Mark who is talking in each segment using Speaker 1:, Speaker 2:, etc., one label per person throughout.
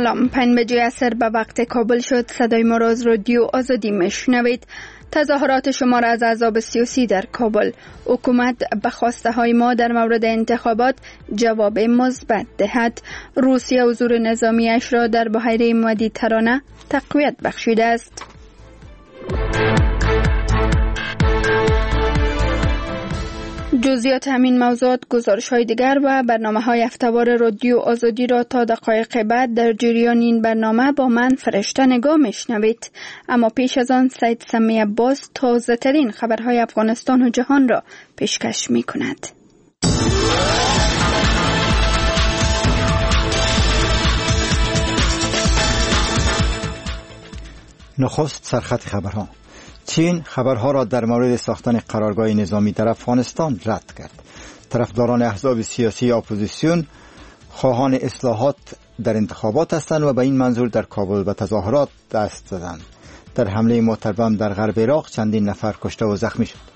Speaker 1: سلام، 5 بجه عصر به وقت کابل شد. صدای ما را از رادیو آزادی میشنوید. تظاهرات شما را از احزاب سیاسی در کابل. حکومت به خواسته های ما در مورد انتخابات جواب مثبت دهد. روسیه حضور نظامیش را در بحیره مدیترانه تقویت بخشیده است. جزئیات همین موضوعات، گزارش های دیگر و برنامه های هفته‌وار رادیو آزادی را تا دقایق بعد در جریان این برنامه با من فرشته نگاه میشنوید. اما پیش از آن سید سمی عباس تازه ترین خبرهای افغانستان و جهان را پیشکش می کند.
Speaker 2: نخست سرخط خبرها. چین خبرها را در مورد ساختن قرارگاه نظامی در افغانستان رد کرد. طرفداران احزاب سیاسی اپوزیسیون خواهان اصلاحات در انتخابات هستند و به این منظور در کابل به تظاهرات دست زدند. در حمله متورم در غرب عراق چندین نفر کشته و زخمی شد.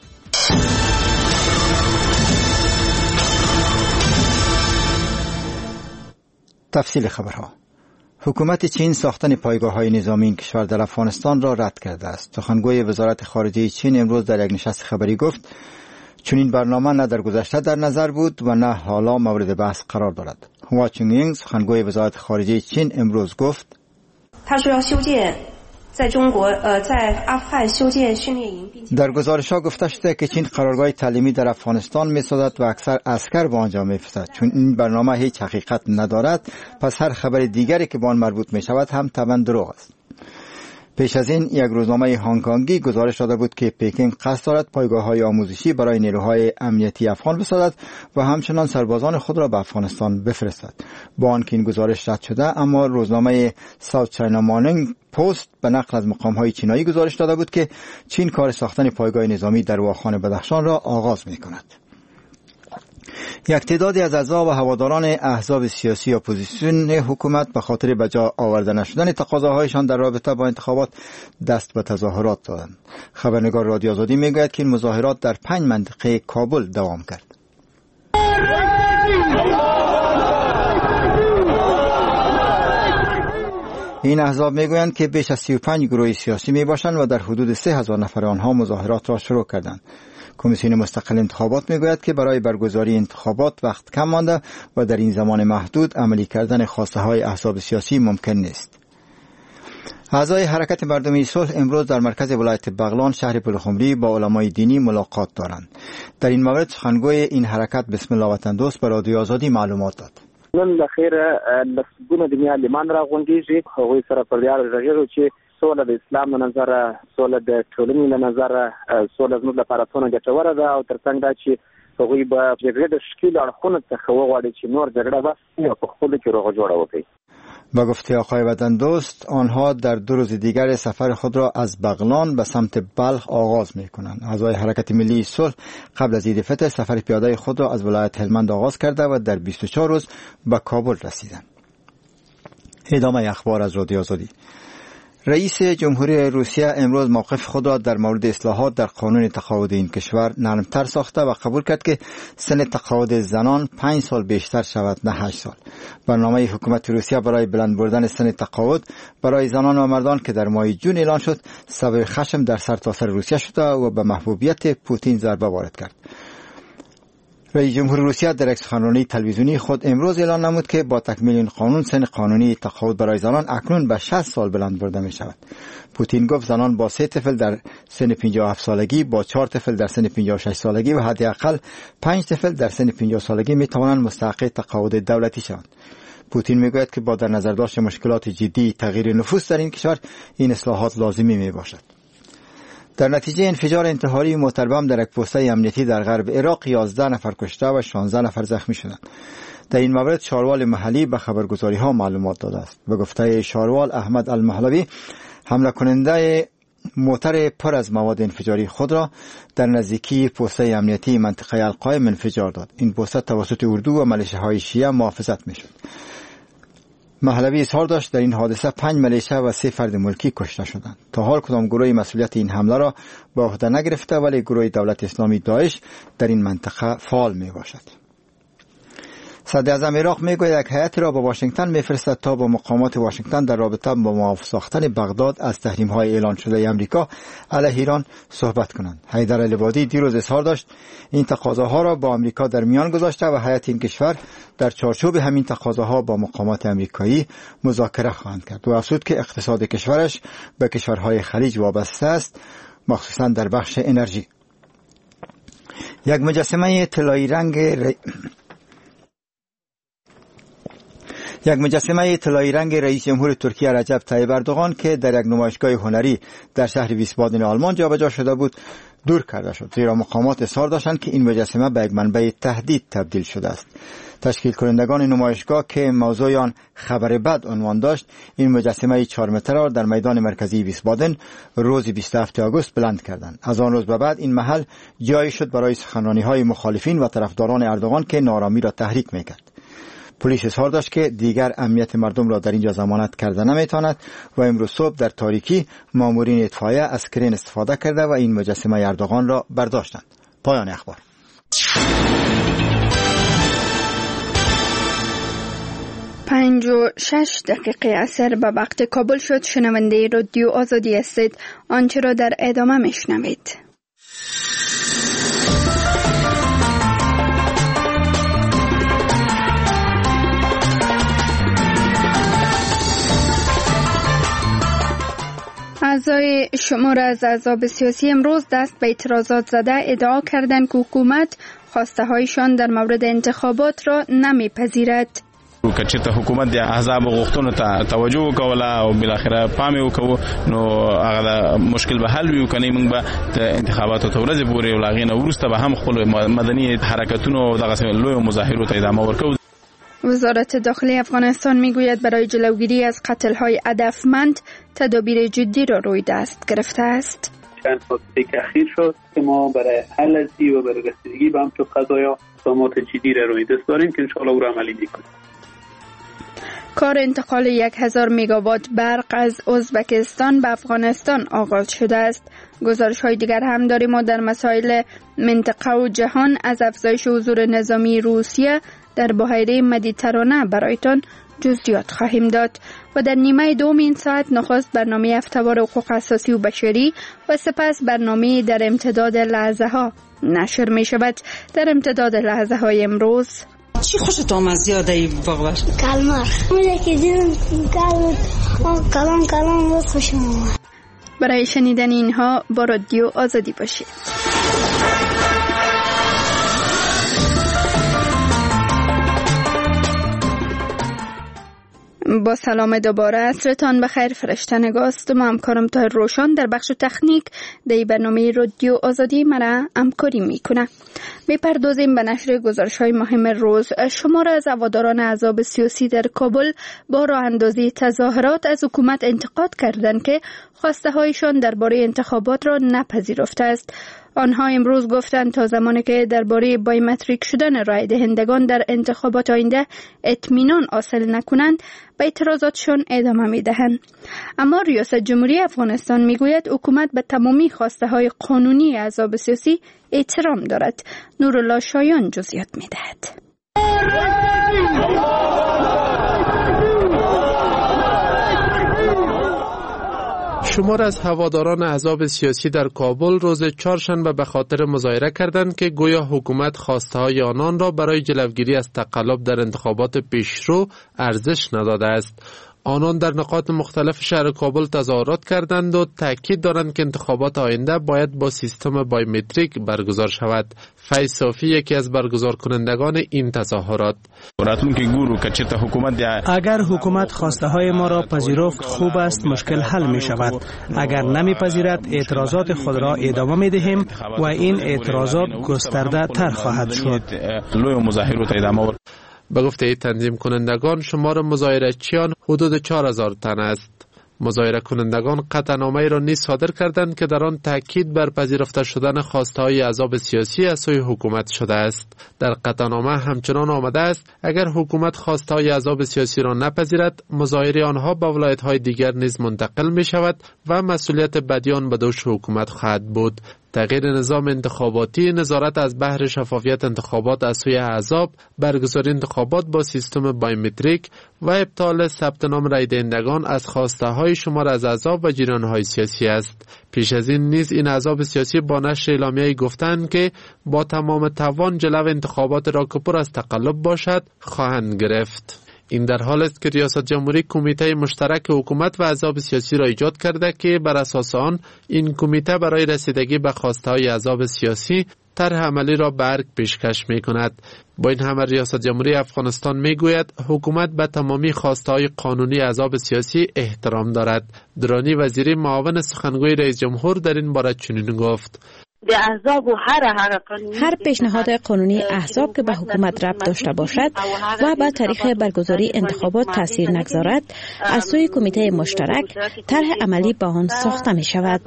Speaker 2: تفصیل خبرها. حکومت چین ساختن پایگاه‌های نظامی این کشور در افغانستان را رد کرده است. سخنگوی وزارت خارجه چین امروز در یک نشست خبری گفت چون این برنامه نه در گذشته در نظر بود و نه حالا مورد بحث قرار دارد. هوا چونگینگ سخنگوی وزارت خارجه چین امروز گفت در گزارش‌ها گفته شده که چین قرارگاه تعلیمی در افغانستان می‌سازد و اکثر عسکر به آنجا می‌فرستد. چون این برنامه هیچ حقیقت ندارد، پس هر خبر دیگری که به آن مربوط می‌شود هم طبعاً دروغ است. پیش از این یک روزنامه هنگ‌کنگی گزارش داده بود که پکین قصد دارد پایگاه‌های آموزشی برای نیروهای امنیتی افغان بسازد و همچنان سربازان خود را به افغانستان بفرستد. با آنکه این گزارش رد شده، اما روزنامه ساوت چاینا مورنینگ پست به نقل از مقام‌های چینایی گزارش داده بود که چین کار ساختن پایگاه نظامی در واخان بدخشان را آغاز می‌کند. یک تعدادی از اعضا و هواداران احزاب سیاسی اپوزیسیون حکومت به خاطر به جا آورده نشدن تقاضاهایشان در رابطه با انتخابات دست به تظاهرات دادند. خبرنگار رادیو آزادی میگوید که این مظاهرات در 5 منطقه کابل دوام کرد. این احزاب میگویند که بیش از 35 گروه سیاسی میباشند و در حدود 3000 نفر آنها مظاهرات را شروع کردند. کمیسیون مستقل انتخابات میگوید که برای برگزاری انتخابات وقت کم مانده و در این زمان محدود عملی کردن خواسته های احزاب سیاسی ممکن نیست. اعضای حرکت مردمی صلح امروز در مرکز ولایت بغلان شهر پلخمری با علمای دینی ملاقات دارند. در این مورد سخنگوی این حرکت بسم الله وطن دوست به رادیو آزادی معلومات داد.
Speaker 3: نن لخيره لسګونه د میلیمان راغونډيږي هغوی سره پر یار رغیرو چې سوله د اسلام له نظره، سوله د ټولنې له نظره، سوله زموږ لپاره څونه ګټوره ده او ترڅنګ دا چې هغوی به جګړې د شکیل اړخونو څخه وغواړي چې نور جګړه بس یا په خپلو کې روغه جوړه وکړي.
Speaker 2: با گفته آقای وطن دوست، آنها در 2 روز دیگر سفر خود را از بغلان به سمت بلخ آغاز می کنند. اعضای حرکت ملی صلح قبل از عید فطر سفر پیاده خود را از ولایت هلمند آغاز کرده و در 24 روز به کابل رسیدند. ادامه اخبار از رادیو آزادی. رئیس جمهوری روسیه امروز موقف خود را در مورد اصلاحات در قانون تقاعد این کشور نرمتر ساخته و قبول کرد که سن تقاعد زنان 5 سال بیشتر شود، نه 8 سال. برنامه حکومت روسیه برای بلند بردن سن تقاعد برای زنان و مردان که در ماه جون اعلان شد سبب خشم در سرتاسر روسیه شده و به محبوبیت پوتین ضربه وارد کرد. رئیس جمهور روسیه در یک سخنرانی تلویزیونی خود امروز اعلان نمود که با تکمیل این قانون سن قانونی تقاعد برای زنان اکنون به 60 سال بلند برده می شود. پوتین گفت زنان با 3 طفل در سن 57 سالگی، با 4 طفل در سن 56 سالگی و حداقل 5 طفل در سن 50 سالگی می توانند مستحق تقاعد دولتی شوند. پوتین میگوید که با در نظر داشت مشکلات جدی تغییر نفوس در این کشور این اصلاحات لازمی می باشد. در نتیجه انفجار انتحاری متورم در یک پوسته امنیتی در غرب عراق 11 نفر کشته و 16 نفر زخمی شدند. در این مورد شاروال محلی به خبرگزاری ها معلومات داده است. به گفته شاروال احمد المحلوی، حمله کننده موتر پر از مواد انفجاری خود را در نزدیکی پوسته امنیتی منطقه القایم انفجار داد. این پوسته توسط اردو و ملیشه‌های شیعه محافظت می‌شد. محلوی اظهار داشت در این حادثه 5 ملیشه و 3 فرد ملکی کشته شدند. تا حال کدام گروهی مسئولیت این حمله را به عهده نگرفته، ولی گروه دولت اسلامی داعش در این منطقه فعال می باشد. صدر اعظم عراق میگوید یک هیئت را به واشنگتن میفرستد تا با مقامات واشنگتن در رابطه با معاف ساختن بغداد از تحریم‌های اعلان شده آمریکا علیه ایران صحبت کنند. حیدر العبادی دیروز اظهار داشت این تقاضاها را با آمریکا در میان گذاشته و هیئت این کشور در چارچوب همین تقاضاها با مقامات آمریکایی مذاکره خواهند کرد و افزود که اقتصاد کشورش به کشورهای خلیج وابسته است، مخصوصا در بخش انرژی. یک مجسمه طلایی رنگ رئیس جمهور ترکیه رجب طیب اردوغان که در یک نمایشگاه هنری در شهر ویسبادن آلمان جابجا شده بود دور کرده شد، زیرا مقامات اصرار داشتند که این مجسمه به یک منبع تهدید تبدیل شده است. تشکیل کنندگان نمایشگاه که موضوع آن خبر بد عنوان داشت، این مجسمه 4 متر را در میدان مرکزی ویسبادن روز 27 آگوست بلند کردند. از آن روز به بعد این محل جایی شد برای سخنرانی‌های مخالفین و طرفداران اردوغان که نارامی را تحریک می‌کرد. پلیس اظهار داشت که دیگر امنیت مردم را در اینجا ضمانت کرده نمیتواند و امروز صبح در تاریکی مامورین اطفائیه از کرین استفاده کرده و این مجسمه اردوغان را برداشتند. پایان اخبار.
Speaker 1: 5:06 عصر به وقت کابل شد. شنونده رادیو آزادی هستید. آنچه را در ادامه میشنوید. اعضای شمار از احزاب سیاسی امروز دست به اعتراضات زده ادعا کردند که حکومت خواسته هایشان در مورد انتخابات را نمیپذیرد.
Speaker 4: کچته حکومت د احزاب غوښتنو ته توجه وکوله او بالاخره پام وکړو نو هغه مشکل به حل وي کني موږ به انتخاباتو ته ورځې پورې ولاغینه ورسته به هم خپل مدني حرکتونو دغه لوی مظاهرو ته ادامه ورکوو.
Speaker 1: وزارت داخلی افغانستان میگوید برای جلوگیری از قتل‌های هدفمند تدابیر جدی را روی دست گرفته است.
Speaker 5: چند حادثه که اخیر شد که ما برای حل از و برای رسیدگی به همچون قضایا اقدامات جدی را روی دست داریم که انشاءالله او را عملی میکنیم.
Speaker 1: کار انتقال 1000 مگاوات برق از ازبکستان به افغانستان آغاز شده است. گزارش‌های دیگر هم داریم و در مسائل منطقه و جهان از افزایش حضور نظامی روسیه در بحیره مدیترانه برایتان جزئیات خواهیم داد و در نیمه دوم این ساعت نخست برنامه هفته‌وار حقوق اساسی و بشری و سپس برنامه در امتداد لحظه ها نشر می شود. در امتداد لحظه های امروز
Speaker 6: چی خوشت آمد زیاده ای باقبر؟
Speaker 7: کلمر میده که دیدم کلام بود خوشم آمد.
Speaker 1: برای شنیدن اینها با رادیو آزادی باشید. با سلام دوباره، عصرتان بخیر. فرشته نگاست و همکارم طاهر روشن در بخش تکنیک در برنامه رادیو آزادی مرا همکاری میکنه. میپردازیم به نشر گزارش‌های مهم روز. شمار از هواداران احزاب سیاسی در کابل با راه اندازی تظاهرات از حکومت انتقاد کردند که خواسته هایشان درباره انتخابات را نپذیرفته است. آنها امروز گفتند تا زمانی که درباره بایومتریک شدن رای دهندگان در انتخابات آینده اطمینان حاصل نکنند به اعتراضاتشان ادامه میدهند. اما ریاست جمهوری افغانستان میگوید حکومت به تمامی خواسته های قانونی احزاب سیاسی احترام دارد. نورالله شایان جزئیات میدهد.
Speaker 8: شمار از هواداران احزاب سیاسی در کابل روز چهارشنبه به خاطر مظاهره کردند که گویا حکومت خواسته‌های آنان را برای جلوگیری از تقلب در انتخابات پیشرو ارزش نداده است. آنان در نقاط مختلف شهر کابل تظاهرات کردند و تاکید دارند که انتخابات آینده باید با سیستم بایومتریک برگزار شود. فیض صافی یکی از برگزار کنندگان این تظاهرات:
Speaker 9: اگر حکومت خواسته های ما را پذیرفت خوب است، مشکل حل می شود. اگر نمی پذیرد اعتراضات خود را ادامه می دهیم و این اعتراضات گسترده تر خواهد شد.
Speaker 8: به گفته تنظیم کنندگان شمار مظاهره‌چیان حدود 4000 تن است. مظاهره کنندگان قطعنامه‌ای را نیز صادر کردند که در آن تاکید بر پذیرفته شدن خواسته‌های احزاب سیاسی از سوی حکومت شده است. در قطعنامه همچنان آمده است اگر حکومت خواسته‌های احزاب سیاسی را نپذیرد، مظاهره آنها به ولایت‌های دیگر نیز منتقل می‌شود و مسئولیت بدیان به دوش حکومت خواهد بود. تغییر نظام انتخاباتی، نظارت از بهر شفافیت انتخابات از سوی احزاب، برگزاری انتخابات با سیستم بایومتریک و ابطال ثبت نام رای دهندگان از خواسته های شمار از احزاب و جریان های سیاسی است. پیش از این نیز این احزاب سیاسی با نشر اعلامیه‌ای گفتند که با تمام توان جلو انتخابات را که پر از تقلب باشد خواهند گرفت. این در حالی است که ریاست جمهوری کمیته مشترک حکومت و احزاب سیاسی را ایجاد کرده که بر اساس آن این کمیته برای رسیدگی به خواسته‌های احزاب سیاسی طرح عملی را به ارگ پیشکش می‌کند. با این همه ریاست جمهوری افغانستان میگوید حکومت به تمامی خواسته‌های قانونی احزاب سیاسی احترام دارد. درانی وزیری معاون سخنگوی رئیس جمهور در این باره چنین گفت:
Speaker 10: هر پیشنهاد قانونی احزاب که به حکومت ربط داشته باشد و به تاریخ برگزاری انتخابات تاثیر نگذارد از سوی کمیته مشترک طرح عملی به آن ساخته می شود.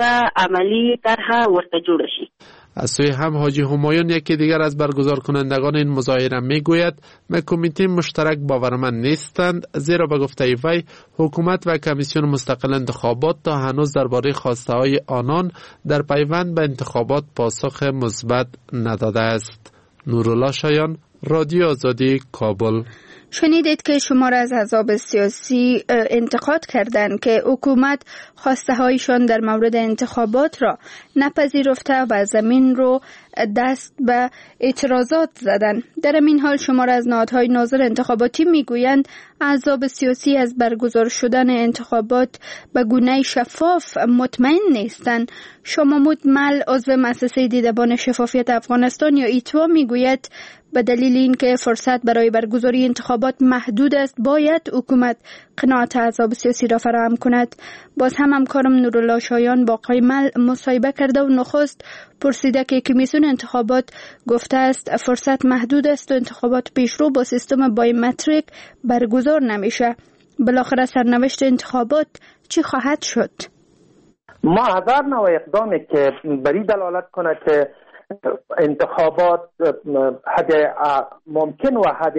Speaker 8: از سوی هم حاجی همایون یکی دیگر از برگزار کنندگان این مظاهره میگوید کمیته مشترک باورمند نیستند، زیرا به گفته وی حکومت و کمیسیون مستقل انتخابات تا هنوز درباره خواسته های آنان در پیوند به انتخابات پاسخ مثبت نداده است. نورالله شایان، رادیو آزادی، کابل.
Speaker 1: شنیدید که شمار از احزاب سیاسی انتقاد کردند که حکومت خواسته هایشان در مورد انتخابات را نپذیرفته و زمین رو دست به اعتراضات زدن. در این حال شمار از نهادهای ناظر انتخاباتی میگویند احزاب سیاسی از برگزار شدن انتخابات به گونه شفاف مطمئن نیستند. شمامود مل عضو مؤسسه دیدبان شفافیت افغانستان یا ایتوا میگوید به دلیل اینکه فرصت برای برگزاری انتخابات محدود است باید حکومت قناعت احزاب سیاسی را فراهم کند. باز هم همکارم نورالله شایان با آقای مل مصاحبه کرده و نخست پرسیده که کمیسیون انتخابات گفته است فرصت محدود است و انتخابات پیشرو با سیستم بایومتریک برگزار نمیشه. بالاخره سرنوشت انتخابات چی خواهد شد؟
Speaker 11: ما هزار نوع اقدامی که بری دلالت کنه که انتخابات حد ممکن و حد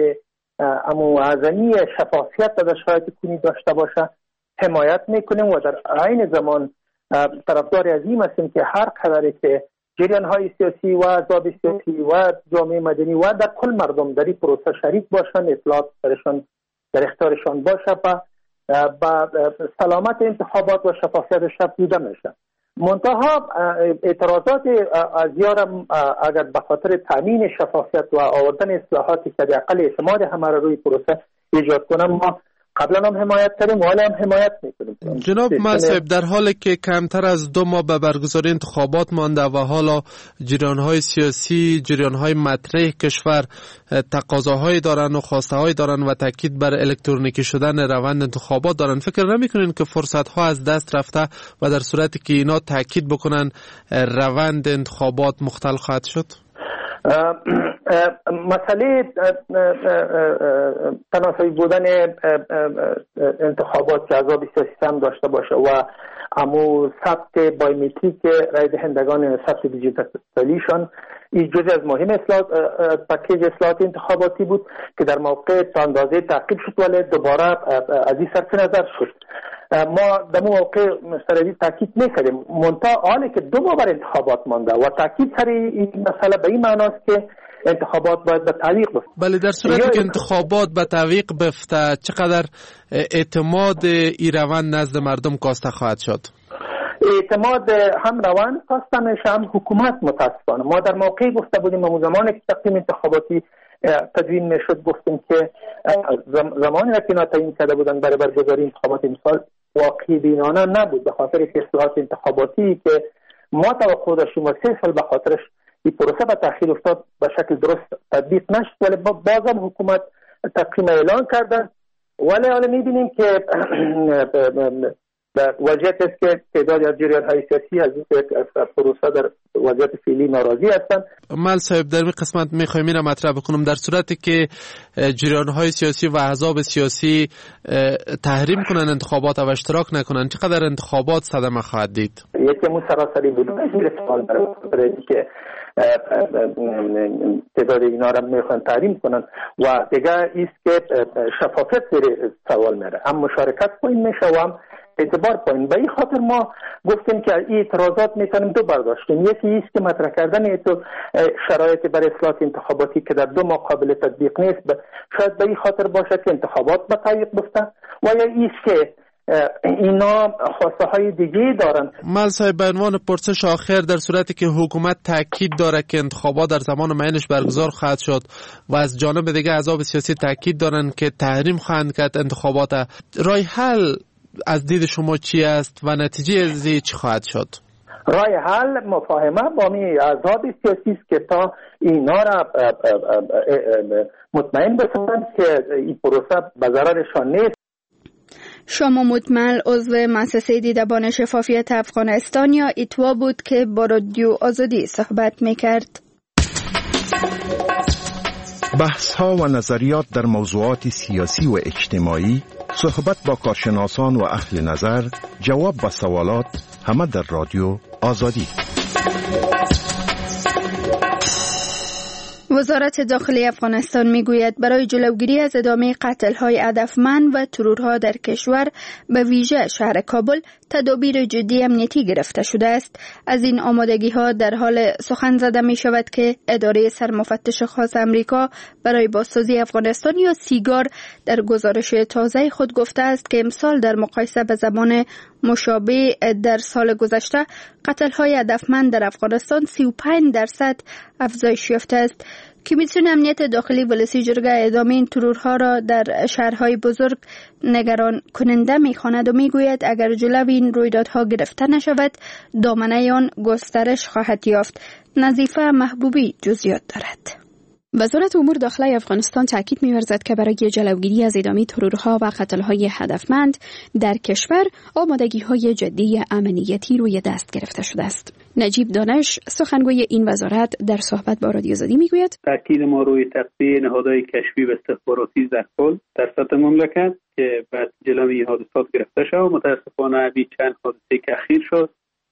Speaker 11: اعظمی شفافیت در شرایط کنونی داشته باشه حمایت میکنیم و در عین زمان طرفدار از این هستیم که هر قدری که جریان های سیاسی و احزاب سیاسی و جامعه مدنی و در کل مردم در این پروسه شریک باشن، اطلاعات در اختیارشان باشه و با سلامت انتخابات و شفافیتش افزوده میشه. منتها اعتراضات از یارم اگر به خاطر تامین شفافیت و آوردن اصلاحاتی که حداقل اعتماد همه را روی پروسه ایجاد کنم ما قبلا هم حمایت کردیم و الان هم حمایت میکنیم.
Speaker 8: جناب مصعب، در حالی که کمتر از 2 ماه به برگزاری انتخابات مانده و حالا جریان‌های سیاسی، جریان‌های مطرح کشور تقاضاهایی دارن و خواسته‌هایی دارن و تاکید بر الکترونیکی شدن روند انتخابات دارن، فکر نمی‌کنین که فرصت‌ها از دست رفته و در صورتی که اینا تاکید بکنن روند انتخابات مختل خواهد شد؟
Speaker 11: مسئله تناسبی بودن انتخابات که احزاب سیاسی هم داشته باشه و امو ثبت بایومتریک رای دهندگان، ثبت دیجیتالیشان، این جزء از مهم پکیج اصلاحات انتخاباتی بود که در موقع تا اندازه تعقیب شد ولی دوباره از این صرف نظر شد. ما در موقع مستردی تاکید میکردیم منتها حالی که 2 ماه بر انتخابات مانده و تاکید سر این مسئله به این معناست که انتخابات باید به تعویق بفته.
Speaker 8: بله، در صورتی که انتخابات به تعویق بفته چقدر اعتماد این روند نزد مردم کاسته خواهد شد؟
Speaker 11: اعتماد هم روند کاسته میشه هم حکومت. متاسفانه ما در موقعی گفته بودیم و زمانی که تقویم انتخاباتی تدوین میشد گفتیم که زمانی که اینا تعیین کرده بودن برای برگزاری انتخابات امسال واقعی بینانه نبود به خاطر که اصلاحات انتخاباتی که ما توقع داشتیم و 3 سال به خاطرش این پروسه به تأخیر افتاد به شکل درست تطبیق نشد ولی بازم حکومت تقویم اعلان کردن ولی حالا میبینیم که وضعیت است که تعدادی از جریان‌های سیاسی از پروسه در وضعیت فعلی ناراضی هستند.
Speaker 8: مل صاحب، در این قسمت می‌خوایم اینو مطرح بکنم در صورتی که جریان‌های سیاسی و احزاب سیاسی تحریم کنن انتخابات و اشتراک نکنن چقدر انتخابات صدمه خواهد دید؟
Speaker 11: یکی مو سراسری بود سوال برای که تعداد اینا را میخوان تحریم کنن و دیگه ایست که شفافیت زیر سوال میره، هم مشارکت پایین میشه و هم اعتبار پایین. به این خاطر ما گفتیم که این اعتراضات میتونیم دو برداشت کنیم. یکی ایست که مطرح کردن تو شرایط برای اصلاحات انتخاباتی که در 2 ماه قابل تطبیق نیست، شاید به این خاطر باشد که انتخابات به تعویق بیفتند، و یا ایست که اینا خواسته های دیگه دارن.
Speaker 8: مل صاحب، به عنوان پرسش آخر، در صورتی که حکومت تاکید داره که انتخابات در زمان معینش برگزار خواهد شد و از جانب دیگه احزاب سیاسی تاکید دارن که تحریم خواهند کرد انتخابات، راه حل از دید شما چی است و نتیجه از چی خواهد شد؟
Speaker 11: راه حل مفاهمه با می احزاب سیاسی است که تا اینا را مطمئن بسازند که این پروسه به ضررشان نیست.
Speaker 1: شما مطمئن عضو مؤسسه دیدبان شفافیت افغانستان یا ایتوا بود که با رادیو آزادی صحبت میکرد.
Speaker 12: بحث ها و نظریات در موضوعات سیاسی و اجتماعی، صحبت با کارشناسان و اهل نظر، جواب به سوالات، همه در رادیو آزادی.
Speaker 1: وزارت داخلی افغانستان میگوید برای جلوگیری از ادامه قتل‌های هدفمند و ترورها در کشور، به ویژه شهر کابل، تدابیر جدی امنیتی گرفته شده است. از این آمادگی‌ها در حال سخن زده می شود که اداره سرمفتش خاص امریکا برای بازسازی افغانستان یا سیگار در گزارش تازه خود گفته است که امسال در مقایسه به زمان مشابه در سال گذشته قتل‌های هدفمند در افغانستان 35% افزایش یافته است. کمیسیون امنیت داخلی ولسی جرگه ادامه این ترورها را در شهرهای بزرگ نگران کننده می‌خواند و میگوید اگر جلوی این رویدادها گرفته نشود، دامنه آن گسترش خواهد یافت. نظیفه محبوبی جزئیات دارد.
Speaker 13: وزارت امور داخلی افغانستان تاکید می‌ورزد که برای جلوگیری از ادامه ترورها و قتل‌های هدفمند در کشور آمادگی‌های جدی امنیتی روی دست گرفته شده است. نجیب دانش، سخنگوی این وزارت، در صحبت با رادیو آزادی میگوید
Speaker 5: تاکید ما روی تقویه نهادهای کشفی و استخباراتی در کل در سطح مملکت که بعد جلوی این حادثات گرفته شد و متاسفانه چند حادثه که اخیر شد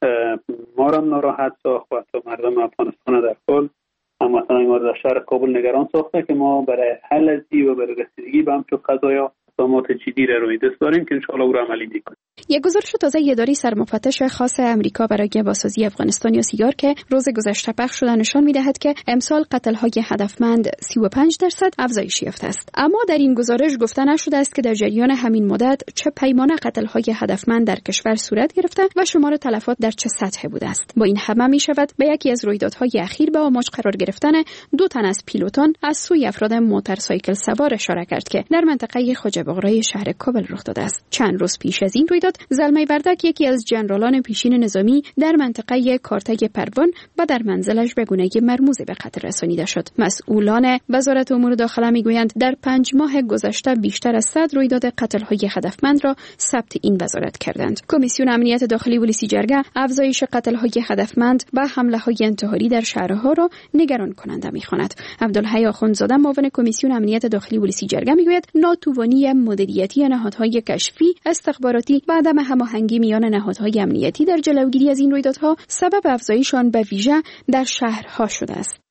Speaker 5: ما را ناراحت ساخت و حتی مردم افغانستان در کل هموطنان ما در شهر کابل نگران ساخته که ما برای حل از و برای رسیدگی به همچون قضایا اقدامات جدی را روی دست داریم که انشاءالله او را عملی میکنیم.
Speaker 13: یک گزارش تازه اداره سرمفتش خاص امریکا برای بازسازی افغانستان یا سیگار که روز گذشته پخش شده نشان میدهد که امسال قتل‌های هدفمند 35% افزایش یافته است. اما در این گزارش گفته نشده است که در جریان همین مدت چه پیمانه قتل‌های هدفمند در کشور صورت گرفته و شمار تلفات در چه سطحی بوده است. با این همه میشود به یکی از رویدادهای اخیر به آماج قرار گرفتن 2 تن از پیلوتان از سوی افراد موتورسایکل سوار اشاره کرد که در منطقه خواجه‌باغرای شهر کابل رخ داده است. چند روز پیش از این رویداد زلمه وردک، یکی از جنرالان پیشین نظامی در منطقه کارتگ پروان، و در منزلش به گونه‌ای مرموزی به قتل رسانیده شد. مسئولان وزارت امور داخله میگویند در 5 ماه گذشته بیشتر از 100 رویداد قتل‌های هدفمند را ثبت این وزارت کردند. کمیسیون امنیت داخلی ولسی جرگه افزایش قتل‌های هدفمند و حمله‌های انتحاری در شهرها را نگران کننده می‌خواند. عبدالحی آخوندزاده، معاون کمیسیون امنیت داخلی ولسی جرگه میگوید ناتوانی مدیریتی نهادهای کشفی، استخباراتی و عدم هماهنگی میان نهادهای امنیتی در جلوگیری از این رویدادها سبب افزایش آن به ویژه در شهرها شده است.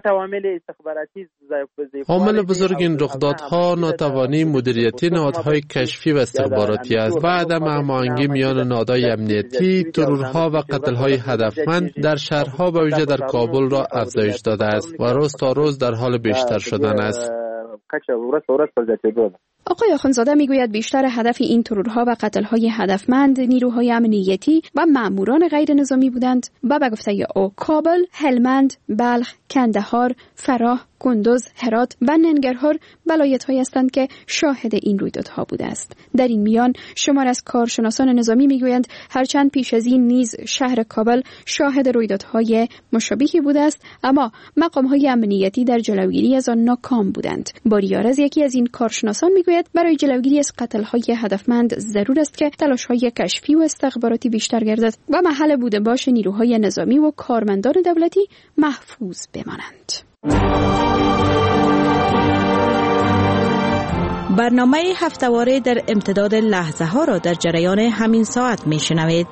Speaker 8: عامل بزرگ این رخدادها ناتوانی مدیریتی نهادهای کشفی و استخباراتی است و عدم هماهنگی میان نهادهای امنیتی. ترورها و قتل‌های هدفمند در شهرها به ویژه در کابل را افزایش داده است و روز تا روز در حال بیشتر شدن است.
Speaker 13: آقای آخوندزاده میگوید بیشتر هدف این ترورها و قتل‌های هدفمند نیروهای امنیتی و ماموران غیر نظامی بودند و به گفته او کابل، هلمند، بلخ، کندهار، فراه، کندوز، هرات و ننگرهار ولایت‌هایی هستند که شاهد این رویدادها بوده است. در این میان شمار از کارشناسان نظامی میگویند هرچند پیش از این نیز شهر کابل شاهد رویدادهای مشابهی بوده است، اما مقام‌های امنیتی در جلوگیری از آن ناکام بودند. باریارز، یکی از این کارشناسان، میگوید برای جلوگیری از قتل‌های هدفمند ضرور است که تلاش‌های کشفی و استخباراتی بیشتر گردد و محل بوده باش نیروهای نظامی و کارمندان دولتی محفوظ بمانند.
Speaker 10: برنامه هفته‌واره در امتداد لحظه ها را در جریان همین ساعت می شنوید.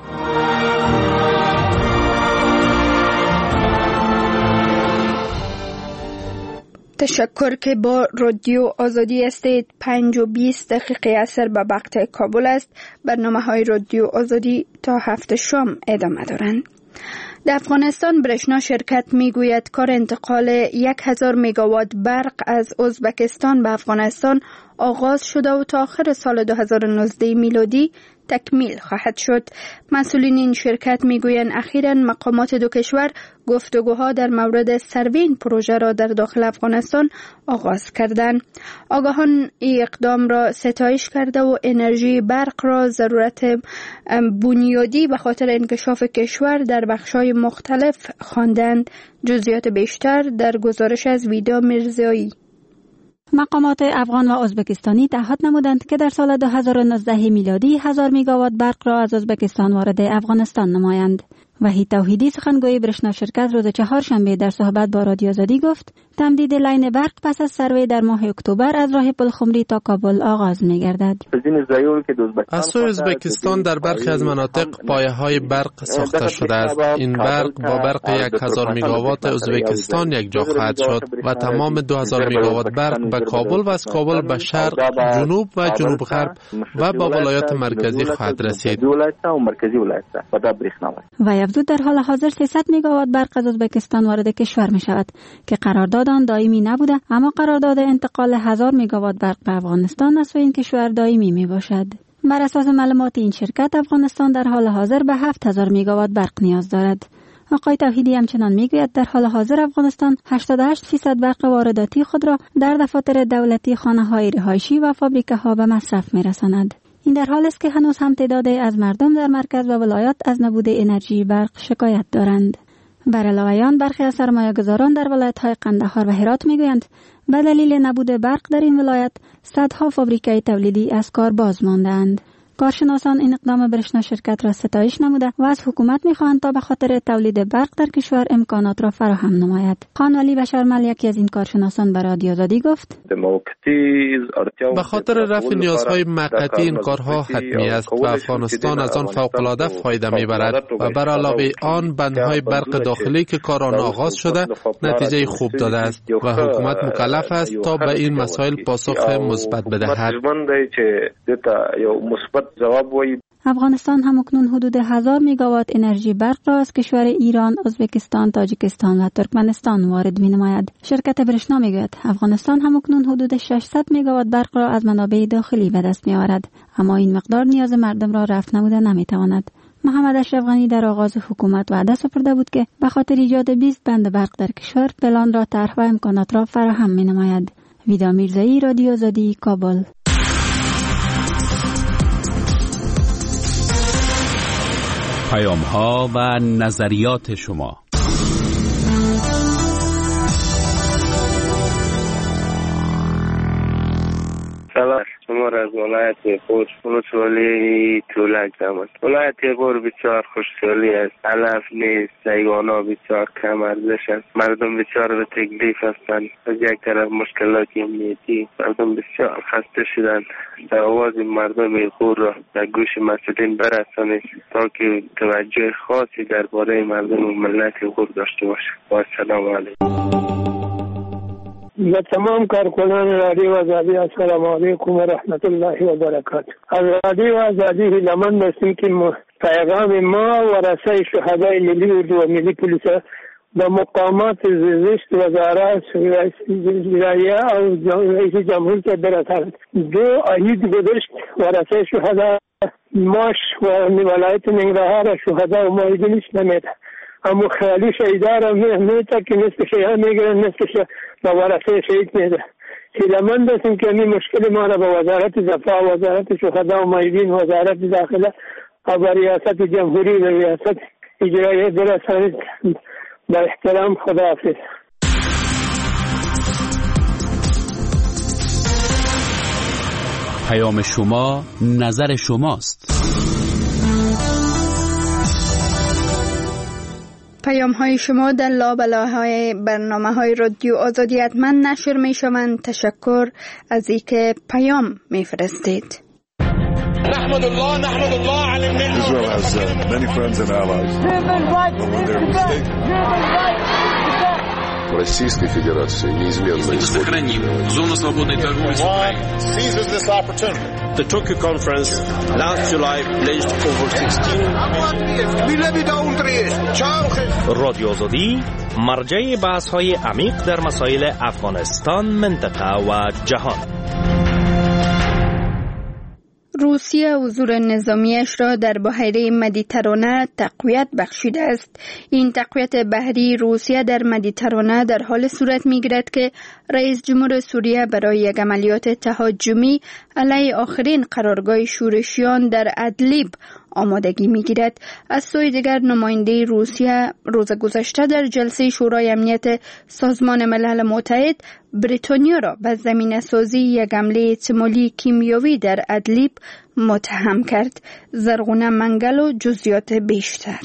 Speaker 1: تشکر که با رادیو آزادی هستید. 5:20 عصر به وقت کابل است. برنامه‌های رادیو آزادی تا 7 شام ادامه دارند. در افغانستان برشنا شرکت میگوید کار انتقال 1000 مگاوات برق از ازبکستان به افغانستان آغاز شده و تا آخر سال 2019 میلادی تکمیل خواهد شد. مسئولین این شرکت میگویند اخیراً مقامات دو کشور گفتگوها در مورد سروی این پروژه را در داخل افغانستان آغاز کردند. آگاهان این اقدام را ستایش کرده و انرژی برق را ضرورت بنیادی به خاطر انکشاف کشور در بخش‌های مختلف خواندند. جزئیات بیشتر در گزارش از ویدا میرزایی.
Speaker 14: مقامات افغان و ازبکستانی تعهد نمودند که در سال 2019 میلادی 1000 مگاوات برق را از ازبکستان وارد افغانستان نمایند. وحید توحیدی سخنگوی برشنا شرکت روز چهارشنبه در صحبت با رادیو آزادی گفت تمدید لاین برق پس از سروی در ماه اکتبر از راه پلخمری تا کابل آغاز می‌گردد.
Speaker 8: از سوی ازبکستان در برخی از مناطق پایه‌های برق ساخته شده است. این برق با برق 1000 مگاوات ازبکستان یک جا خواهد شد و تمام 2000 مگاوات برق به کابل و از کابل به شرق، جنوب و جنوب غرب و با ولایات مرکزی خواهد رسید.
Speaker 14: و افزود در حال حاضر 300 مگاوات برق از ازبکستان وارد کشور می شود که قرارداد آن دائمی نبوده، اما قرارداد انتقال 1000 مگاوات برق به افغانستان از سوی این کشور دائمی می باشد. بر اساس معلومات این شرکت افغانستان در حال حاضر به 7000 مگاوات برق نیاز دارد. آقای توحیدی همچنان میگوید در حال حاضر افغانستان 88% برق وارداتی خود را در دفاتر دولتی، خانه‌های رهایشی و فابریکه‌ها به مصرف می‌رساند. این در حالی است که هنوز هم تعدادی از مردم در مرکز و ولایات از نبود انرژی برق شکایت دارند. بر علاوه آن برخی از سرمایه‌گذاران در ولایت‌های قندهار و هرات می‌گویند به دلیل نبود برق در این ولایت صدها فابریکه تولیدی از کار باز مانده‌اند. کارشناسان این اقدام برشنا شرکت را ستایش نموده و از حکومت می‌خواهند تا به خاطر تولید برق در کشور امکانات را فراهم نماید. خان علی بشارمل یکی از این کارشناسان به رادیو آزادی گفت
Speaker 8: به خاطر رفع نیازهای موقتی این کارها حتمی است و افغانستان از آن فوق‌العاده فایده می‌برد و بر علاوه آن بندهای برق داخلی که کار آن آغاز شده نتیجه خوب داده است و حکومت مکلف است تا به این مسائل پاسخ مثبت بدهد.
Speaker 14: افغانستان همکنون حدود 1000 مگاوات انرژی برق را از کشور ایران، ازبکستان، تاجیکستان و ترکمنستان وارد می‌نماید. شرکت برشنا می‌گوید افغانستان همکنون حدود 600 مگاوات برق را از منابع داخلی به دست می‌آورد، اما این مقدار نیاز مردم را رفع نموده نمی‌تواند. محمد اشرف غنی در آغاز حکومت وعده سپرده بود که به خاطر ایجاد 20 بند برق در کشور پلان را طرح و امکانات را فراهم می‌نماید. ویدا میرزایی، رادیو آزادی، کابل.
Speaker 15: پیام‌ها و نظریات شما.
Speaker 16: سلام، شما را از ولایت پوش ولسوالی تولک زمان. ولایت بار بسیار خوشحالی است. علف نیست، حیوانات بسیار کم ارزش است. مردم بسیار به تکلیف هستند. از یک طرف مشکلات امنیتی، مردم بسیار خسته شدند. در آواز مردم خود را در گوش مسئولین برسانید تا که توجه خاصی درباره مردم و ملت خود داشته باشند. و السلام علیکم.
Speaker 17: و تمام کارکنان رادیو آزادی السلام علیکم و رحمت الله و برکاته. از رادیو آزادی هیله‌مند هستیم که پیغام ما و رسای شهدای ملی اردو و ملی پلیس به مقامات زشت وزارت وزرایه و رئیس جمهور که برساند. 2 عید گذشت و رسای شهدا ماش و ولایت ننگرهار شهدا و معیدینش نمیده، اما خیلی شهیدار هم میده که نصف شهیدار میگیرن، نصف به ورثه شهید میده. هیله‌مند هستیم که این مشکل ما را به وزارت دفاع، وزارت شهدا و معیدین، وزارت داخله و به ریاست جمهوری و ریاست اجرایی برسانید. با احترام، خداحافظ.
Speaker 15: پیام شما نظر شماست.
Speaker 1: پیام های شما در لابلاهای برنامه های رادیو آزادی حتما نشر می شوند. تشکر از اینکه پیام می فرستید.
Speaker 18: نحمد الله على النعمة. Israel has many friends and allies.
Speaker 19: Российской Федерации неизменно
Speaker 20: сохраним зону свободной торговли с Украиной.
Speaker 21: The Tokyo Conference last July pledged over 16
Speaker 22: رادیو آزادی مرجع بحث‌های عمیق در مسائل افغانستان، منطقه و جهان.
Speaker 1: روسیه حضور نظامیش را در بحیره مدیترانه تقویت بخشیده است. این تقویت بحری روسیه در مدیترانه در حال صورت می‌گیرد که رئیس جمهور سوریه برای یک عملیات تهاجمی علیه آخرین قرارگاه شورشیان در ادلیب آمادگی می‌گیرد. از سوی دیگر نماینده روسیه روز گذشته در جلسه شورای امنیت سازمان ملل متحد بریتانیا را به زمینه‌سازی یک حمله احتمالی کیمیایی در ادلیب متهم کرد. زرغونه منگل و جزئیات بیشتر.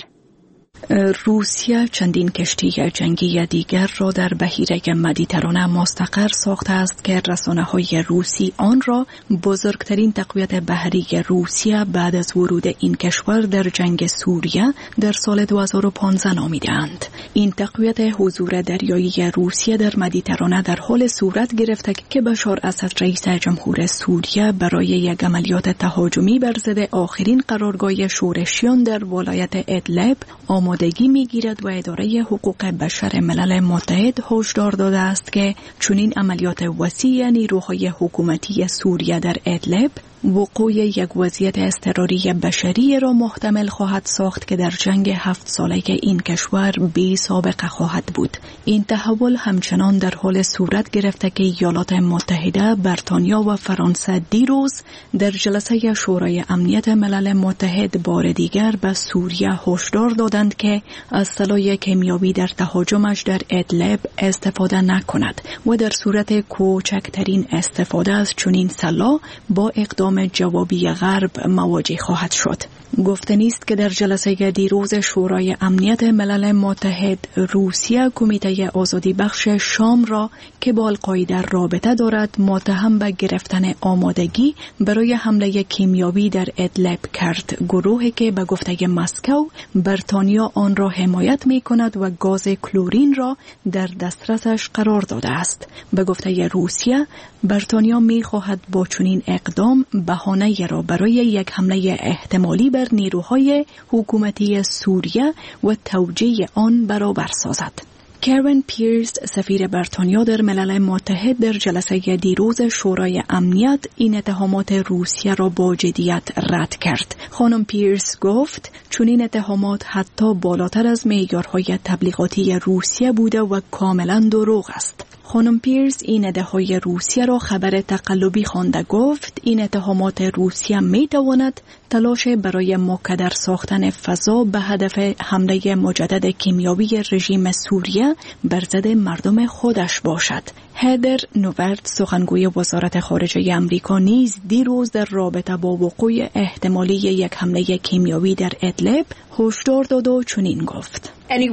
Speaker 23: روسیه چندین کشتی جنگی دیگر را در بحیره مدیترانه مستقر ساخته است که رسانه‌های روسی آن را بزرگترین تقویت بحری روسیه بعد از ورود این کشور در جنگ سوریه در سال 2015 نامیدند. این تقویت حضور دریایی روسیه در مدیترانه در حال صورت گرفته که بشار اسد رئیس جمهور سوریه برای یک عملیات تهاجمی بر ضد آخرین قرارگاه شورشیان در ولایت ادلب آمادگی می‌گیرد و اداره حقوق بشر ملل متحد هشدار داده است که چنین عملیات وسیع نیروهای حکومتی سوریه در ادلب وقوع یک وضعیت اضطراری بشری را محتمل خواهد ساخت که در جنگ 7 ساله این کشور بی سابقه خواهد بود. این تحول همچنان در حال صورت گرفته که ایالات متحده، بریتانیا و فرانسه دیروز در جلسه شورای امنیت ملل متحد بار دیگر به سوریه هشدار دادند که از سلاح کیمیایی در تهاجمش در ادلب استفاده نکند و در صورت کوچکترین استفاده از چنین سلاح با اقدام جوابی غرب مواجه خواهد شد. گفته نیست که در جلسه دیروز شورای امنیت ملل متحد روسیه کمیته آزادی بخش شام را که با القاعده رابطه دارد متهم به گرفتن آمادگی برای حمله کیمیایی در ادلب کرد. گروهی که به گفته مسکو بریتانیا آن را حمایت می کند و گاز کلورین را در دسترسش قرار داده است. به گفته روسیه بریتانیا می خواهد با چنین اقدام بهانه را برای یک حمله احتمالی بر نیروهای حکومتی سوریه و توجیه آن برابر سازد. کرن پیرس سفیر بریتانیا در ملل متحد در جلسه دیروز شورای امنیت این اتهامات روسیه را با جدیت رد کرد. خانم پیرس گفت چنین اتهامات حتی بالاتر از معیارهای تبلیغاتی روسیه بوده و کاملا دروغ است. خانم پیرس این ادعاهای روسیه را خبر تقلبی خوانده. گفت این اتهامات روسیه می تواند تلاش برای مکدر ساختن فضا به هدف حمله مجدد کیمیایی رژیم سوریه بر ضد مردم خودش باشد. هدر نوورد سخنگوی وزارت خارجه آمریکا نیز دیروز در رابطه با وقوع احتمالی یک حمله کیمیایی در ادلب هشدار داد و چنین گفت: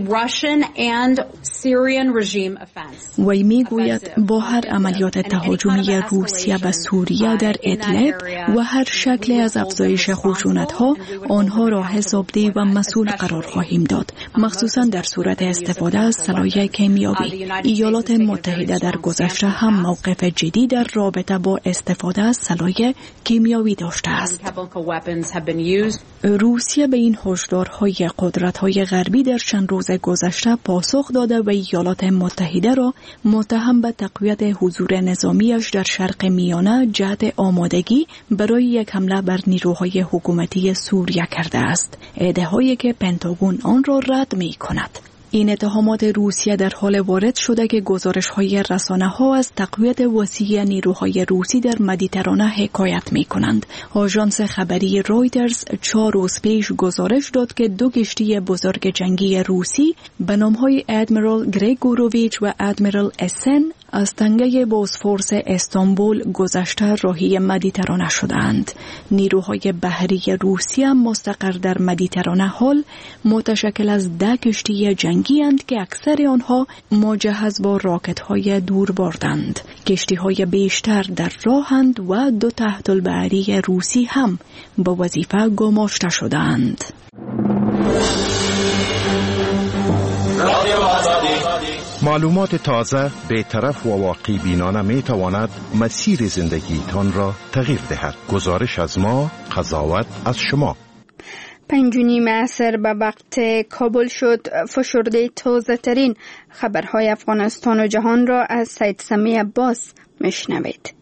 Speaker 23: وی میگوید با هر عملیات تهاجمی روسیه به سوریه در ادلب و هر شکل از افزایش خشونت‌ها آنها را حسابدهی و مسئول قرار خواهیم داد، مخصوصا در صورت استفاده از سلاح کیمیایی. ایالات متحده در گذشته هم موقف جدی در رابطه با استفاده از سلاح کیمیایی داشته است. روسیه به این هشدارهای قدرت‌های غربی در چند روز گذشته پاسخ داده و ایالات متحده را متهم به تقویت حضور نظامیش در شرق میانه جهت آمادگی برای یک حمله بر نیروهای حکومتی سوریه کرده است. ادعاهایی که پنتاگون آن را رد می‌کند. این اتهامات روسیه در حال وارد شده که گزارش‌های رسانه‌ها از تقویت وسیع نیروهای روسی در مدیترانه حکایت می‌کنند. آژانس خبری رویترز 4 روز پیش گزارش داد که 2 کشتی بزرگ جنگی روسی به نام‌های ادمیرال گریگوروویچ و ادمیرال اسن از تنگه بوسفورس استانبول گذشته راهی مدیترانه شدند. نیروهای بحری روسیه مستقر در مدیترانه حال متشکل از 10 کشتی جنگی اند که اکثر آنها مجهز با راکت‌های دوربردند. کشتی‌های بیشتر در راهند و 2 تحت البحری روسی هم به وظیفه گماشته شدند.
Speaker 12: معلومات تازه، بی‌طرف و واقعی بینانه می تواند مسیر زندگیتان را تغییر دهد. گزارش از ما، قضاوت از شما.
Speaker 1: 5:30 عصر به وقت کابل شد. فشرده تازه ترین خبرهای افغانستان و جهان را از سید سمی عباس میشنوید.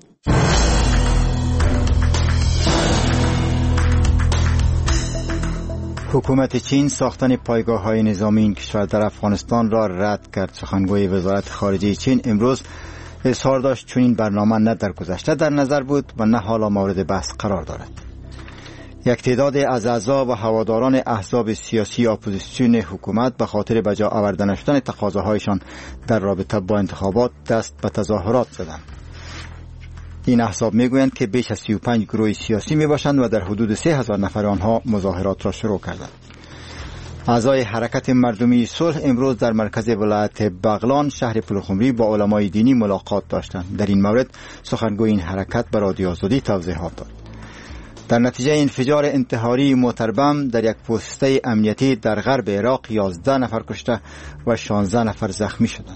Speaker 2: حکومت چین ساختن پایگاه‌های نظامی این کشور در افغانستان را رد کرد. سخنگوی وزارت خارجه چین امروز اظهار داشت چون این برنامه نه در گذشته در نظر بود و نه حالا مورد بحث قرار دارد. یک تعداد از اعضا و هواداران احزاب سیاسی اپوزیسیون حکومت به خاطر به جا آوردن شدن تقاضاهایشان در رابطه با انتخابات دست به تظاهرات زدند. این احزاب میگویند که بیش از 35 گروه سیاسی میباشند و در حدود 3000 نفر آنها مظاهرات را شروع کردند. اعضای حرکت مردمی صلح امروز در مرکز ولایت بغلان شهر پلخمری با علمای دینی ملاقات داشتند. در این مورد سخنگوی این حرکت به رادیو آزادی توضیحات داد. در نتیجه انفجار انتحاری موتر بم در یک پوسته امنیتی در غرب عراق 11 نفر کشته و 16 نفر زخمی شدند.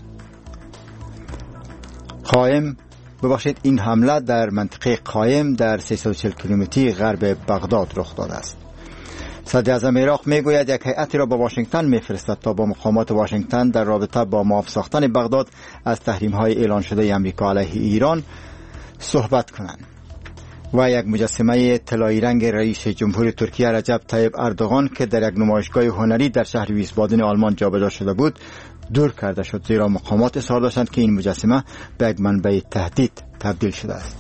Speaker 2: این حمله در منطقه قایم در 340 کیلومتری غرب بغداد رخ داده است. صدر اعظم عراق میگوید یک هیئتی را به واشنگتن میفرستد تا با مقامات واشنگتن در رابطه با معاف ساختن بغداد از تحریم‌های اعلان شده آمریکا علیه ایران صحبت کنند. و یک مجسمه طلایی رنگ رئیس جمهور ترکیه رجب طیب اردوغان که در یک نمایشگاه هنری در شهر ویسبادن آلمان جابجا شده بود دور کرده شد، زیرا مقامات اظهار داشتند که این مجسمه به یک منبع تهدید تبدیل شده است.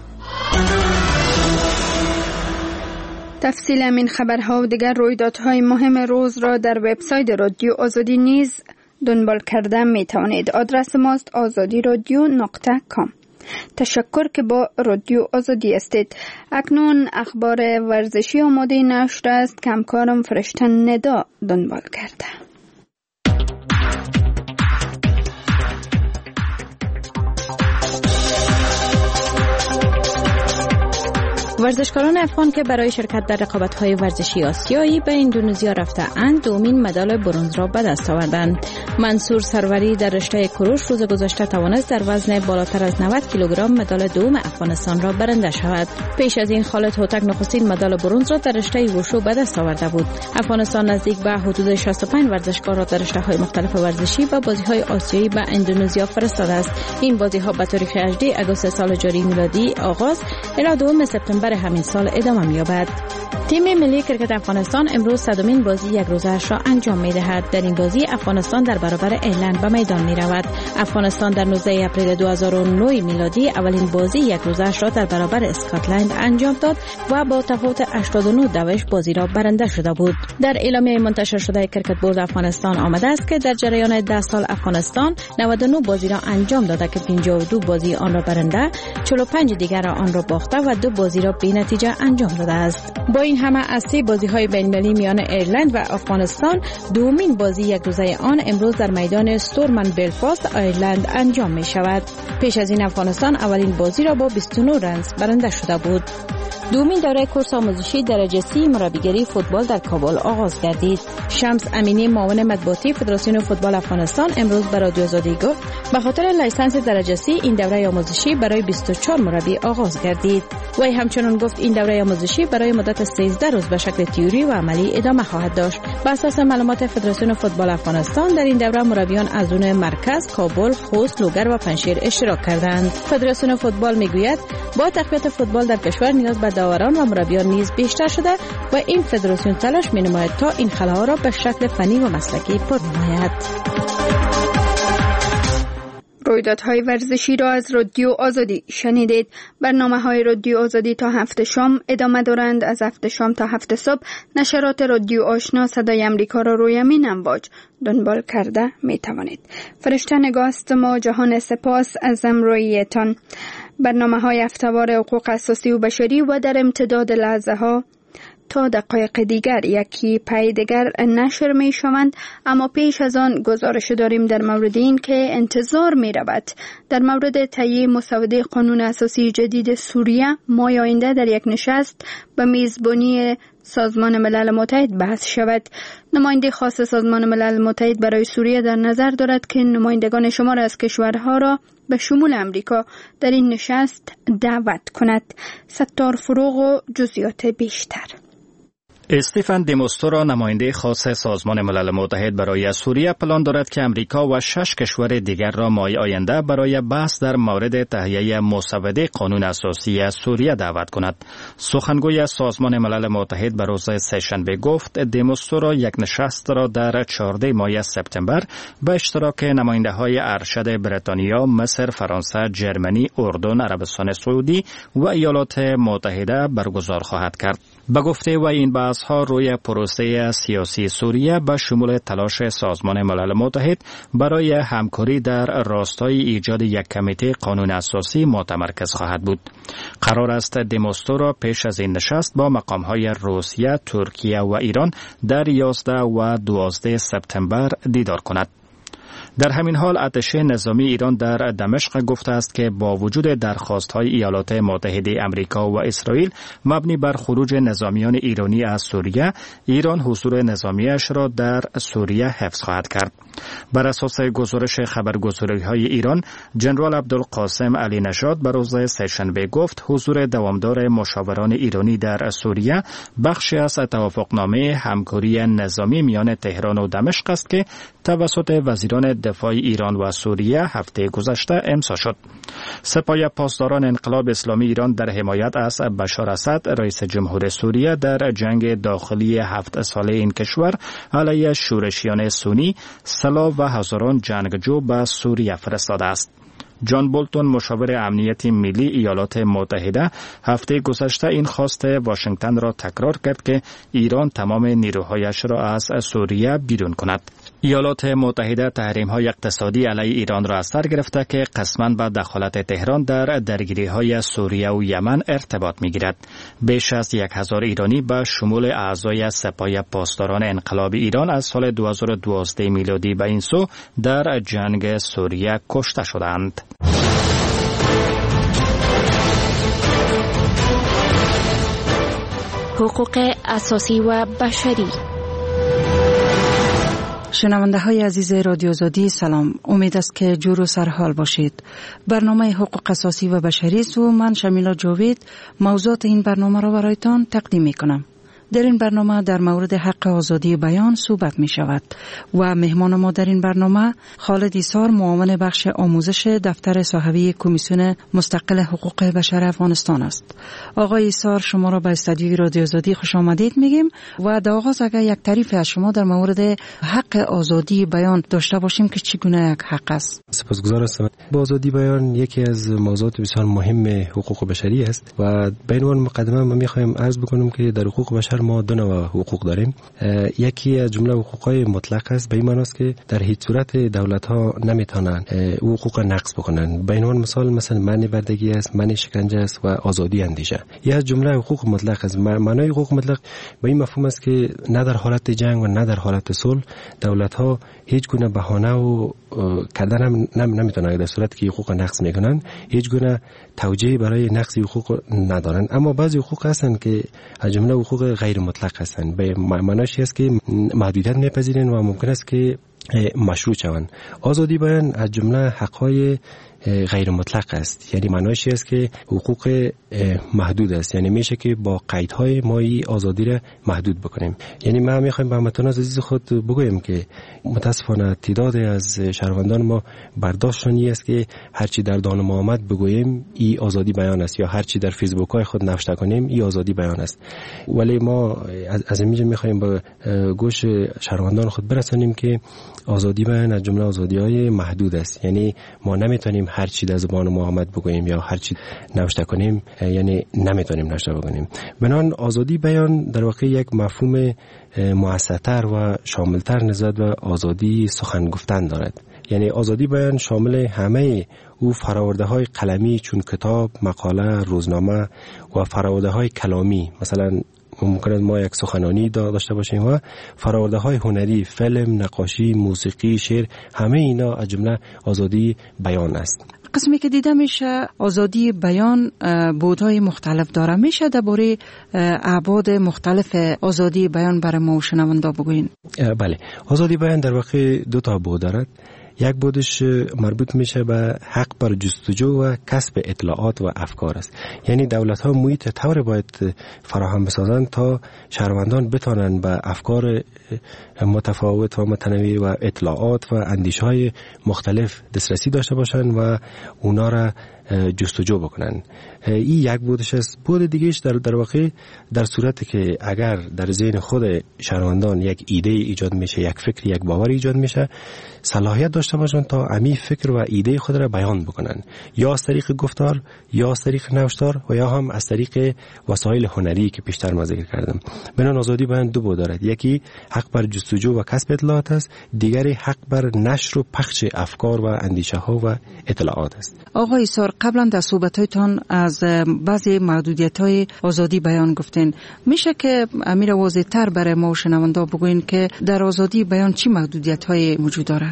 Speaker 1: تفصیل این خبرها و دیگر رویدادهای مهم روز را در وبسایت رادیو آزادی نیز دنبال کرده می توانید. آدرس ماست azadiradio.com. تشکر که با رادیو آزادی استید. اکنون اخبار ورزشی آماده نشر است که همکارم فرشتن ندا دنبال کرده.
Speaker 10: ورزشکاران افغان که برای شرکت در رقابت‌های ورزشی آسیایی به اندونزیا رفته‌اند دومین مدال برنز را به دست آوردند. منصور سروری در رشته کروش روز گذشته توانست در وزن بالاتر از 90 کیلوگرم مدال دوم افغانستان را برنده شود. پیش از این خالد هوتک نخستین مدال برنز را در رشته وشو به دست آورده بود. افغانستان نزدیک به حدود 65 ورزشکار را در رشته‌های مختلف ورزشی و بازی‌های آسیایی به اندونزیا فرستاده است. این بازی‌ها به تاریخ 18 آگوست سال جاری میلادی آغاز الی 2 سپتامبر همین سال ادامه می‌یابد. تیم ملی کرکت افغانستان امروز صدمین بازی یک روزه‌اش را انجام می‌دهد. در این بازی افغانستان در برابر ایرلند به میدان می‌رود. افغانستان در 19 اپریل 2009 میلادی اولین بازی یک روزه‌اش را در برابر اسکاتلند انجام داد و با تفاوت 89 دوش بازی را برنده شده بود. در اعلامیه منتشر شده کرکت بورد افغانستان آمده است که در جریان 10 سال افغانستان 99 بازی را انجام داده که 52 بازی آن را برنده، 45 دیگر را آن را باخته و 2 بازی را بی نتیجه انجام داده است. با این همه از 3 بازی‌های بین‌المللی میان ایرلند و افغانستان دومین بازی یک روزه آن امروز در میدان ستورمن بلفاست ایرلند انجام می شود. پیش از این افغانستان اولین بازی را با 29 رنز برنده شده بود. دومین دوره کورس آموزشی درجه سی مربیگری فوتبال در کابل آغاز گردید. شمس امینی معاون مطبوعاتی فدراسیون فوتبال افغانستان امروز به رادیو آزادی گفت به خاطر لیسانس درجه سی این دوره آموزشی برای 24 مربی آغاز گردید. وی همچنین گفت این دوره آموزشی برای مدت 13 روز به شکل تئوری و عملی ادامه خواهد داشت. بر اساس معلومات فدراسیون فوتبال افغانستان در این دوره مربیان از اون مرکز، کابل، خوست، لوگر و پنجشیر اشتراک کردند. فدراسیون فوتبال میگوید با تقویت فوتبال در کشور نیاز به داوران و مربیان نیز بیشتر شده و این فدراسیون تلاش می‌نماید تا این خلاها را به شکل فنی و مسلکی پر نماید.
Speaker 1: رویدادهای ورزشی را از رادیو آزادی شنیدید. برنامه‌های رادیو آزادی تا 7 شام ادامه دارند. از 7 شام تا 7 صبح نشرات رادیو آشنا صدای امریکا را روی امین امواج دنبال کرده می توانید. فرشته نگاست ما جهان سپاس از امرویتان. برنامه‌های هفته‌وار حقوق اساسی و بشری و در امتداد لحظه ها تا دقایق دیگر یکی پای دیگر نشر می شوند. اما پیش از آن گزارش داریم در مورد این که انتظار می رود در مورد تهیه مسوده قانون اساسی جدید سوریه ماه آینده در یک نشست به میزبانی سازمان ملل متحد بحث شود. نماینده خاص سازمان ملل متحد برای سوریه در نظر دارد که نمایندگان شمار از کشورها را به شمول امریکا در این نشست دعوت کند. ستار فروغ و جزئیات بیشتر.
Speaker 3: استیفن دموستورا نماینده خاص سازمان ملل متحد برای سوریه پلان دارد که امریکا و 6 کشور دیگر را ماه آینده برای بحث در مورد تهیه مسوده قانون اساسی سوریه دعوت کند. سخنگوی سازمان ملل متحد به روز سه‌شنبه گفت دموستورا یک نشست را در 14 ماه سپتامبر به اشتراک نماینده‌های ارشد بریتانیا، مصر، فرانسه، ژرمنی، اردن، عربستان سعودی و ایالات متحده برگزار خواهد کرد. به گفته و این بحث ها روی پروسه سیاسی سوریه به شمول تلاش سازمان ملل متحد برای همکاری در راستای ایجاد یک کمیته قانون اساسی متمرکز خواهد بود. قرار است دموستورا پیش از این نشست با مقام های روسیه، ترکیه و ایران در 11 و 12 سپتامبر دیدار کند. در همین حال اتشه نظامی ایران در دمشق گفته است که با وجود درخواست‌های ایالات متحده آمریکا و اسرائیل مبنی بر خروج نظامیان ایرانی از سوریه، ایران حضور نظامیش را در سوریه حفظ خواهد کرد. بر اساس گزارش خبرگزاری‌های ایران، جنرال عبدالقاسم علی نژاد بر روز سه‌شنبه گفت حضور دوامدار مشاوران ایرانی در سوریه بخشی از توافقنامه همکاری نظامی میان تهران و دمشق است که توسط وزیران دفاع ایران و سوریه هفته گذشته امضا شد. سپاه پاسداران انقلاب اسلامی ایران در حمایت از بشار اسد رئیس جمهور سوریه در جنگ داخلی 7 ساله این کشور علیه شورشیان سنی سلاح و هزاران جنگجو به سوریه فرستاده است. جان بولتون مشاور امنیت ملی ایالات متحده هفته گذشته این خواست واشنگتن را تکرار کرد که ایران تمام نیروهایش را از سوریه بیرون کند. ایالات متحده تحریم‌های اقتصادی علیه ایران را از سر گرفته که قسماً با دخالت تهران در درگیری‌های سوریه و یمن ارتباط می‌گیرد. بیش از 1000 ایرانی به شمول اعضای سپاه پاسداران انقلاب ایران از سال 2012 میلادی به این سو در جنگ سوریه کشته شدند.
Speaker 1: حقوق اساسی و بشری.
Speaker 4: شنونده های عزیز رادیو آزادی سلام، امید است که جور و سرحال باشید. برنامه حقوق اساسی و بشری است و من شمیلا جاوید موضوعات این برنامه را برایتان تقدیم می کنم. در این برنامه در مورد حق آزادی بیان صحبت می شود و مهمان ما در این برنامه خالد ایسار، معاون بخش آموزش دفتر صحوی کمیسیون مستقل حقوق بشر افغانستان است. آقای ایسار، شما را به استودیوی رادیو آزادی خوش آمدید میگیم و در آغاز اگر یک تعریف از شما در مورد حق آزادی بیان داشته باشیم که چگونه یک حق است.
Speaker 6: سپاسگزار هستم. آزادی بیان یکی از موضوعات بسیار مهم حقوق بشری است و به عنوان مقدمه من می‌خوایم عرض بکنم که در حقوق بشر ما دو نوع حقوق داریم. یکی از جمله حقوق‌های مطلق است، به این معنی است که در هیچ صورت دولت‌ها نمی‌توانند حقوق نقض بکنند. به عنوان مثال مثلا منع بردگی است، منع شکنجه است و آزادی اندیشه. یک از جمله حقوق مطلق است. معنای حقوق مطلق به این مفهوم است که نه در حالت جنگ و نه در حالت صلح دولت‌ها هیچ گونه بهانه و کردن نمی‌توانند در صورتی که حقوق نقض می‌کنند هیچ گونه توجیه برای نقض حقوق ندارند. اما بعضی حقوق هستند که از جمله حقوق غیر مطلق هستند. به معناش است که محدودیت میپذیرند و ممکن است که مشروط شوند. آزادی بیان از جمله حق‌های غیر مطلق است، یعنی معناش است که حقوق محدود است، یعنی میشه که با قیدهای مایی آزادی را محدود بکنیم. یعنی ما میخوایم به هموطنان عزیز خود بگویم که متاسفانه تعداد از شهروندان ما برداشتشان است که هرچی در دان ما آمد بگوییم ای آزادی بیان است یا هرچی در فیسبوک های خود نوشته کنیم ای آزادی بیان است. ولی ما از اینجا میخوایم به گوش شهروندان خود برسانیم که آزادی بیان از جمله آزادی‌های محدود است، یعنی ما نمیتونیم هر چی در زبان ما آمد بگوییم یا هر چی نوشته کنیم، یعنی نمیتونیم نوشته بکنیم. بنابراین آزادی بیان در واقع یک مفهوم موسع‌تر و شاملتر نسبت به آزادی سخن گفتن دارد. یعنی آزادی بیان شامل همه او فراورده قلمی چون کتاب، مقاله، روزنامه و فراورده کلامی مثلا ممکن ما یک سخنانی داشته باشیم و فراورده های هنری، فیلم، نقاشی، موسیقی، شعر، همه اینا از جمله آزادی بیان است.
Speaker 4: قسمی که دیده میشه آزادی بیان بودهای مختلف داره. میشه درباره ابعاد مختلف آزادی بیان برای ما شنوندا بگوین؟
Speaker 6: بله، آزادی بیان در واقع دو تا بود دارد. یک بودش مربوط میشه به حق بر جستجو و کسب اطلاعات و افکار است. یعنی دولت ها محیط طور باید فراهم بسازند تا شهروندان بتانند به افکار متفاوت و متنوع و اطلاعات و اندیشه های مختلف دسترسی داشته باشند و اونا را جستجو بکنن. این یک بودش است. بود دیگهش در واقع در صورتی که اگر در ذهن خود شهروندان یک ایده ایجاد میشه، یک فکر، یک باور ایجاد میشه، صلاحیت داشته باشن تا امی فکر و ایده خود را بیان بکنن، یا از طریق گفتار، یا از طریق نوشتار و یا هم از طریق وسایل هنری که پیشتر ما ذکر کردم. بنابراین آزادی بیان دو بود دارد. یکی حق بر جستجو و کسب اطلاعات است، دیگری حق بر نشر و پخش افکار و اندیشه ها و اطلاعات است.
Speaker 4: آقای ایثار، قبلا در صحبت‌هایتان از بعضی محدودیت‌های آزادی بیان گفتین. میشه که امیر واضح‌تر برای ما شنوندا بگوین که در آزادی بیان چی محدودیت‌های موجود داره؟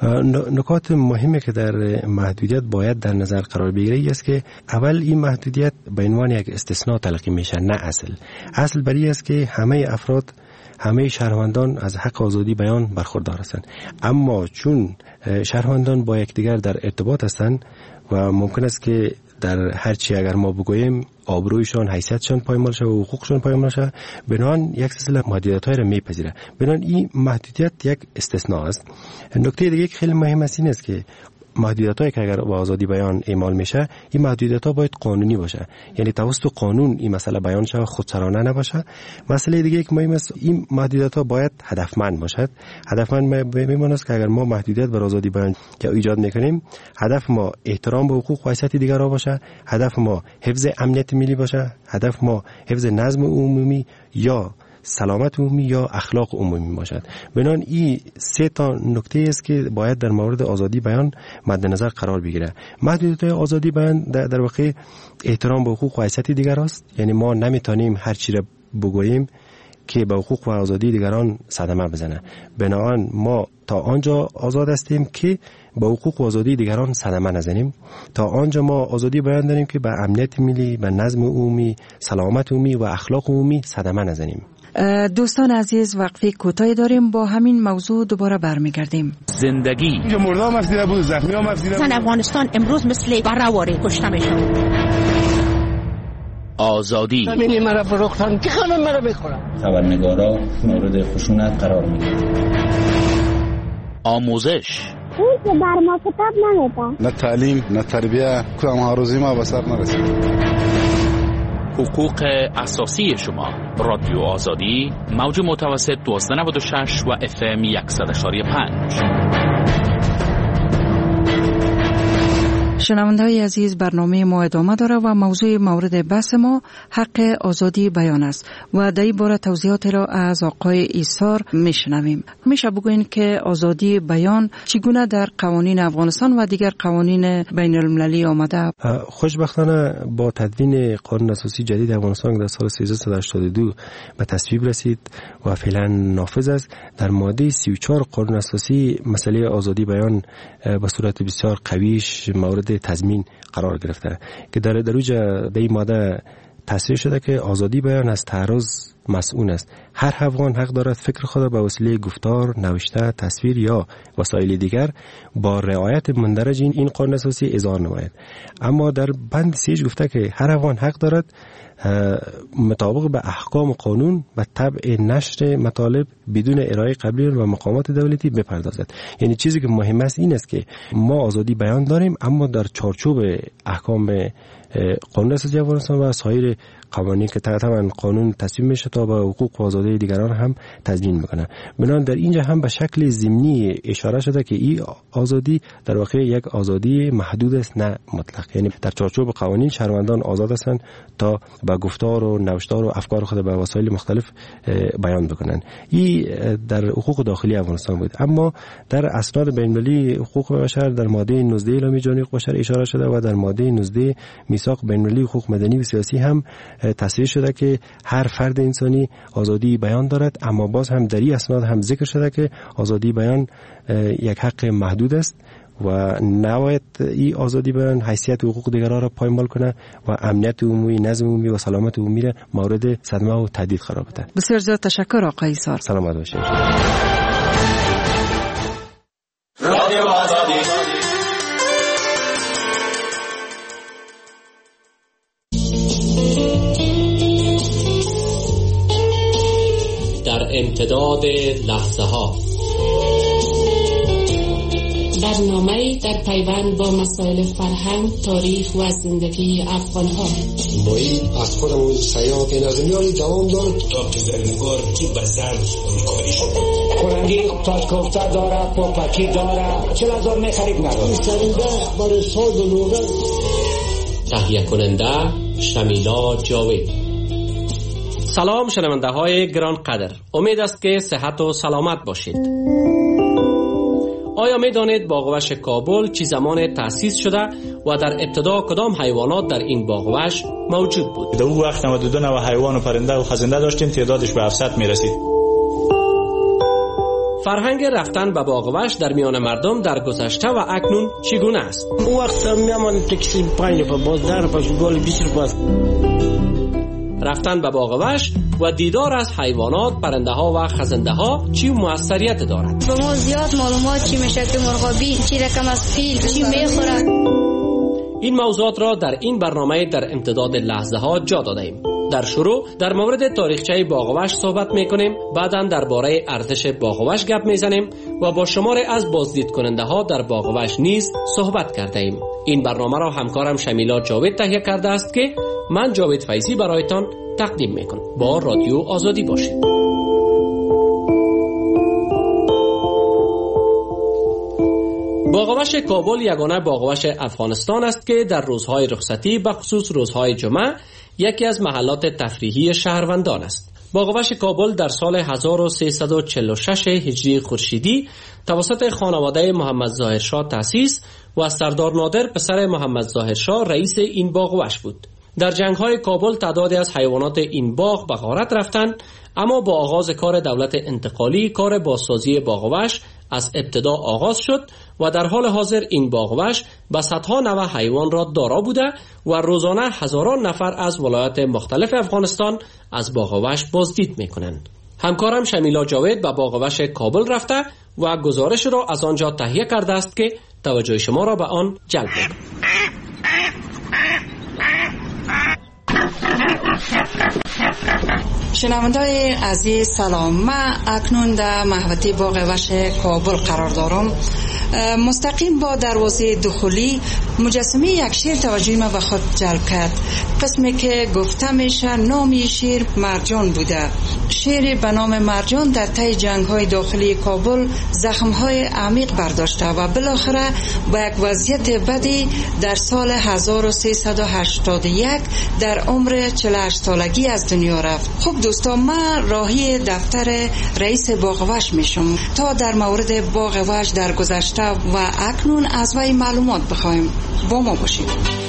Speaker 6: نکات مهمی که در محدودیت باید در نظر قرار بگیره است که اول این محدودیت به عنوان یک استثناء تلقی میشه، نه اصل برای است که همه افراد، همه شهروندان از حق آزادی بیان برخوردار هستند. اما چون شهروندان با یکدیگر در ارتباط هستند و ممکن است که در هر چی اگر ما بگوییم آبرویشان، حیثیتشان پایمال شود و حقوقشان پایمال شود، بنابراین یک سلسله محدودیت‌های را میپذیره. بنابراین این محدودیت یک استثناء است. نکته دیگه که خیلی مهم است این است که محدودیت‌هایی که اگر با آزادی بیان اعمال میشه، این محدودیت‌ها باید قانونی باشه، یعنی توسط قانون این مسئله بیان شود، خودسرانه نباشه. مسئله دیگه که مهم است، این محدودیت‌ها باید هدفمند باشد. هدفمند میمونه که اگر ما محدودیت بر آزادی بیان که ایجاد میکنیم، هدف ما احترام به حقوق و حیثیت دیگران باشه، هدف ما حفظ امنیت ملی باشه، هدف ما حفظ نظم عمومی یا سلامت عمومی یا اخلاق عمومی باشد. بنابراین این سه تا نکته است که باید در مورد آزادی بیان مد نظر قرار بگیره. محدودیت آزادی بیان در واقع احترام به حقوق و حیثیت دیگر است. یعنی ما نمیتونیم هر چی را بگوییم که به حقوق و آزادی دیگران صدمه بزنه. بنابراین ما تا آنجا آزاد هستیم که به حقوق و آزادی دیگران صدمه نزنیم، تا آنجا ما آزادی بیان داریم که به امنیت ملی، به نظم عمومی، سلامت عمومی و اخلاق عمومی صدمه نزنیم.
Speaker 4: دوستان عزیز، وقفه کوتاهی داریم، با همین موضوع دوباره برمیگردیم.
Speaker 15: زندگی
Speaker 7: اینجا مردم مسیده بود، زخمی هم مسیده بود.
Speaker 9: افغانستان امروز مثل برآواره کشته میشن.
Speaker 15: آزادی
Speaker 7: همین مرا فروختن که خانم مرا بخورم.
Speaker 11: خبرنگارا مورد خشونت قرار میگیرن.
Speaker 15: آموزش
Speaker 24: اون که بر ما کتاب نمیده،
Speaker 7: نه تعلیم نه تربیه، کدام آرزوی ما به سر نرسید.
Speaker 15: حقوق اساسی شما. رادیو آزادی، موج متوسط 1296 و FM 100.5.
Speaker 4: شنونده‌های عزیز، برنامه ما ادامه داره و موضوع مورد بحث ما حق آزادی بیان است و در این باره توضیحات را از آقای ایثار میشنویم. میشه بگوین که آزادی بیان چگونه در قوانین افغانستان و دیگر قوانین بین المللی آمده؟
Speaker 6: خوشبختانه با تدوین قانون اساسی جدید افغانستان در سال 1382 به تصویب رسید و فعلا نافذ است. در ماده 34 قانون اساسی مسئله آزادی بیان به صورت بسیار قویش مورد تضمین قرار گرفته که در این ماده تصریح شده که آزادی بیان از تعرض مسئول است. هر افغان حق دارد فکر خود به وسیله گفتار، نوشته، تصویر یا وسایل دیگر با رعایت مندرج این قانون اساسی اظهار نماید. اما در بند 3 گفته که هر افغان حق دارد مطابق به احکام قانون و طبع نشر مطالب بدون ارائه قبلی و مقامات دولتی بپردازد. یعنی چیزی که مهم است این است که ما آزادی بیان داریم، اما در چارچوب احکام قانون اساسی افغانستان و سایر قوانین که طبعا قانون تصویب میشه تا به حقوق و آزادی دیگران هم تضمین میکنه. بنابراین در اینجا هم به شکل ضمنی اشاره شده که این آزادی در واقع یک آزادی محدود است، نه مطلق. یعنی در چارچوب قوانین شهروندان آزاد هستند تا به گفتار و نوشتار و افکار خود به وسایل مختلف بیان بکنن. این در حقوق داخلی افغانستان بود. اما در اسناد بین‌المللی حقوق بشر در ماده 19 اعلامیه جهانی حقوق بشر اشاره شده و در ماده 19 میثاق بین‌المللی حقوق مدنی و سیاسی هم تصریح شده که هر فرد انسانی انسانی آزادی بیان دارد، اما باز هم در این اسناد هم ذکر شده که آزادی بیان یک حق محدود است و نباید این آزادی بیان حیثیت حقوق دیگران را پایمال کنه و امنیت عمومی، نظم عمومی و سلامت عمومی را مورد صدمه و تهدید قرار بده.
Speaker 4: بسیار زیاد تشکر آقای ایثار.
Speaker 6: سلامت باشید.
Speaker 21: رادیو آزادی.
Speaker 5: در امتداد لحظه ها،
Speaker 8: برنامه‌ای در پیوند با مسائل فرهنگ، تاریخ و زندگی افغان‌ها.
Speaker 13: ما این از خودمون سیاحت نظامیانی دوام دارد
Speaker 21: تا که زرنگار تو بزن کاری شد.
Speaker 14: خورنگی تاج کوفته داره، پاپکی داره، 40,000 میخرید نداره.
Speaker 13: سرنده برای ساز و لوغت.
Speaker 5: تهیه کننده شمیلا جاوید.
Speaker 22: سلام شنونده های گران قدر، امید است که صحت و سلامت باشید. آیا می دانید باغوش کابل چی زمان تأسیس شده و در ابتدا کدام حیوانات در این باغوش موجود بود؟
Speaker 25: در اون وقت 92 نوع حیوان و پرنده و خزنده داشتیم، تعدادش به 700 می رسید.
Speaker 22: فرهنگ رفتن به باغوش در میان مردم در گذشته و اکنون چگونه است؟
Speaker 14: اون وقت میامان تکسی 5 نفر باز 10 نفر گل 20 باز.
Speaker 22: رفتن به باغوش و دیدار از حیوانات، پرنده ها و خزنده ها چی موثریت دارد؟
Speaker 26: به ما زیاد معلومات چی میشه که مرغابی چی رقم از فیل چی میخوره.
Speaker 22: این موضوعات را در این برنامه در امتداد لحظه ها جا داده ایم. در شروع در مورد تاریخچه باغوش صحبت میکنیم، بعداً درباره ارزش باغوش گپ میزنیم و با شماری از بازدید کننده ها در باغوش نیز صحبت کرده ایم. این برنامه را همکارم شمیلا جاوید تهیه کرده است که من جاوید فیضی برایتان تقدیم میکنم. با رادیو آزادی باشید. باغوش کابل یگانه باغوش افغانستان است که در روزهای رخصتی به خصوص روزهای جمعه یکی از محلات تفریحی شهروندان است. باغوش کابل در سال 1346 هجری خورشیدی توسط خانواده محمد ظاهرشاه تأسیس و سردار نادر پسر محمد ظاهرشاه رئیس این باغوش بود. در جنگ‌های کابل تعدادی از حیوانات این باغ به غارت رفتند، اما با آغاز کار دولت انتقالی کار بازسازی باغوش از ابتدا آغاز شد و در حال حاضر این باغوش به صدها نوع حیوان را دارا بوده و روزانه هزاران نفر از ولایات مختلف افغانستان از باغوش بازدید می‌کنند. همکارم شمیلا جاوید به باغوش کابل رفته و گزارش را از آنجا تهیه کرده است که توجه شما را به آن جلب می‌کند.
Speaker 4: شنونده‌های عزیز سلام، من اکنون در محوطه باغوش کابل قرار دارم. مستقیم با دروازه دخولی مجسمه یک شیر توجه ما به خود جلب کرد. قسمی که گفته میشه نام شیر مرجان بوده. شیر به نام مرجان در طی جنگ‌های داخلی کابل زخم‌های عمیق برداشته و بالاخره با یک وضعیت بدی در سال 1381 در عمر 48 سالگی از دنیا رفت. خب دوستان، من راهی دفتر رئیس باغوش میشم تا در مورد باغوش در گذشته و اکنون از وی معلومات بخوایم. با ما باشید.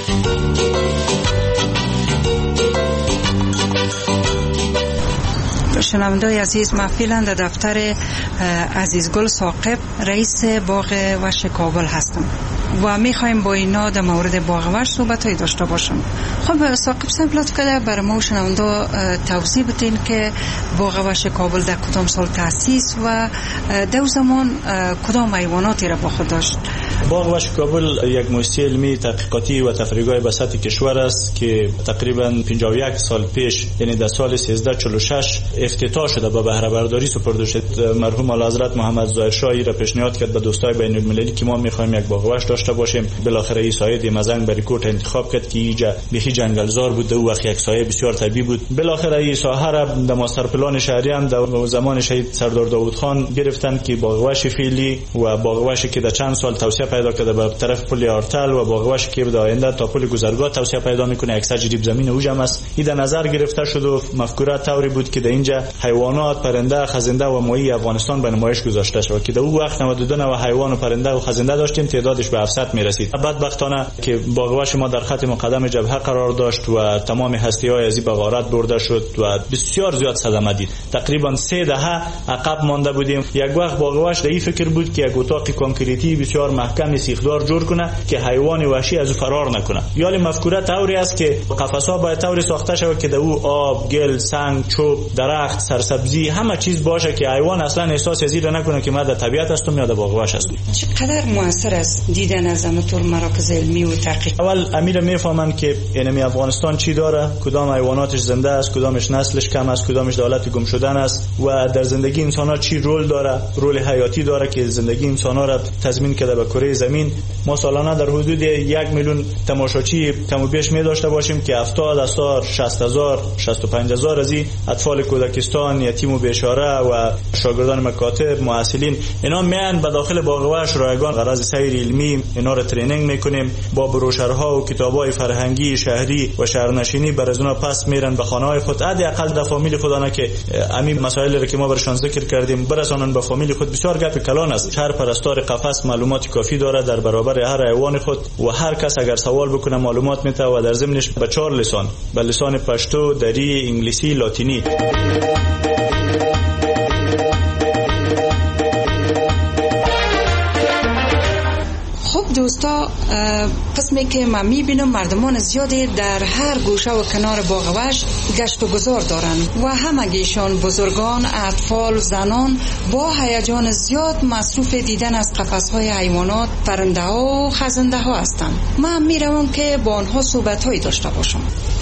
Speaker 4: شنونده‌های عزیز، من فعلا در دفتر عزیزگل ثاقب رئیس باغوش کابل هستم و میخوایم با اینا در مورد باغوش صحبت‌های داشته باشم. خب ثاقب صاحب لطف کنید بر ما شنونده توضیح بدین که باغوش کابل در کدام سال تأسیس و در زمان کدام حیواناتی را با خود داشت؟
Speaker 25: باغوش کابل یک مؤسسه علمی تحقیقاتی و تفریحگاه به سطح کشور است که تقریبا 51 سال پیش، یعنی در سال 1346 افتتاح شده و بهره برداری سپرده شد. مرحوم اعلیحضرت محمد ظاهرشاه را پیشنهاد کرد به دوستای بین المللی که ما می‌خوایم یک باغوش داشته باشیم. بالاخره این سایه دیمزنگ برای کوت انتخاب کرد که اینجا بخی جنگلزار بود و وقت یک سایه بسیار طبیعی بود. بالاخره این ساحه را در ماستر پلان شهری هم در زمان شهید سردار داوود خان گرفتند که باغوش فعلی و باغوشی که در چند سال توسعه پیدا کرده به طرف پل آرتل و باغوش که به آینده تا پل گذرگاه توسعه پیدا میکنه. اکثر جریب زمین اوج هم است. این در نظر گرفته شد و مفکوره طوری بود که در اینجا حیوانات، پرنده، خزنده و ماهی افغانستان به نمایش گذاشته شد که در اون وقت 92 نوع حیوان و پرنده و خزنده داشتیم، تعدادش به 700 میرسید. بدبختانه که باغوش ما در خط مقدم جبهه قرار داشت و تمام هستی‌های از این به غارت برده شد و بسیار زیاد صدمه دید. تقریبا 3 دهه عقب مانده بودیم. یک وقت باغوش در این فکر بود که یک اتاق کانکریتی بسیار محکم سیخدار جور کنه که حیوان وحشی از فرار نکنه. یالی مفکوره طوری است که قفس‌ها باید طوری ساخته شود که در او آب، گل، سنگ، چوب، درخت، سرسبزی همه چیز باشه که حیوان اصلا احساس از این نکنه که ما در طبیعت هستم یا در باغوش هستم.
Speaker 4: چقدر موثر است دیدن از همطور مراکز علمی و تحقیق؟
Speaker 25: اول امیر میفهمن که اینمی افغانستان چی داره، کدام حیواناتش زنده است، کدامش نسلش کم است، کدامش در حالت گم شدن است و در زندگی انسان‌ها چی رول داره، رول حیاتی داره که زندگی انسان‌ها را تضمین کرده به کره زمین. ما سالانه در حدود 1 میلیون تماشاچی کم و بیش می داشته باشیم که 70,000 60,000 65,000 از این اطفال کودکستان، یتیم و بیچاره و شاگردان مکاتب، محصلین اینا میان به داخل باغوش رایگان غرض سیر علمی اینا را ترینینگ میکنیم. با بروشرها و کتابای فرهنگی شهری و شهرنشینی بر از اونها پس میرن به خانه‌های خود. حداقل در فامیل خودانه که همین مسائلی را که ما برشان ذکر کردیم برسانن به فامیل خود. بسیار گپ کلان است. هر پرستار قفس معلومات کافی داره در برابر هر حیوان خود و هر کس اگر سوال بکنه معلومات میده و در ضمنش به 4 لسان، به لسان پشتو، دری، انگلیسی، لاتینی.
Speaker 4: دوستا، قسمی که من میبینم مردمان زیادی در هر گوشه و کنار باغوش گشت و گذار دارن و همگیشان بزرگان، اطفال، زنان با هیجان زیاد مصروف دیدن از قفس‌های حیوانات، پرنده ها و خزنده ها هستند. من میروم که با آنها صحبت‌هایی داشته باشم.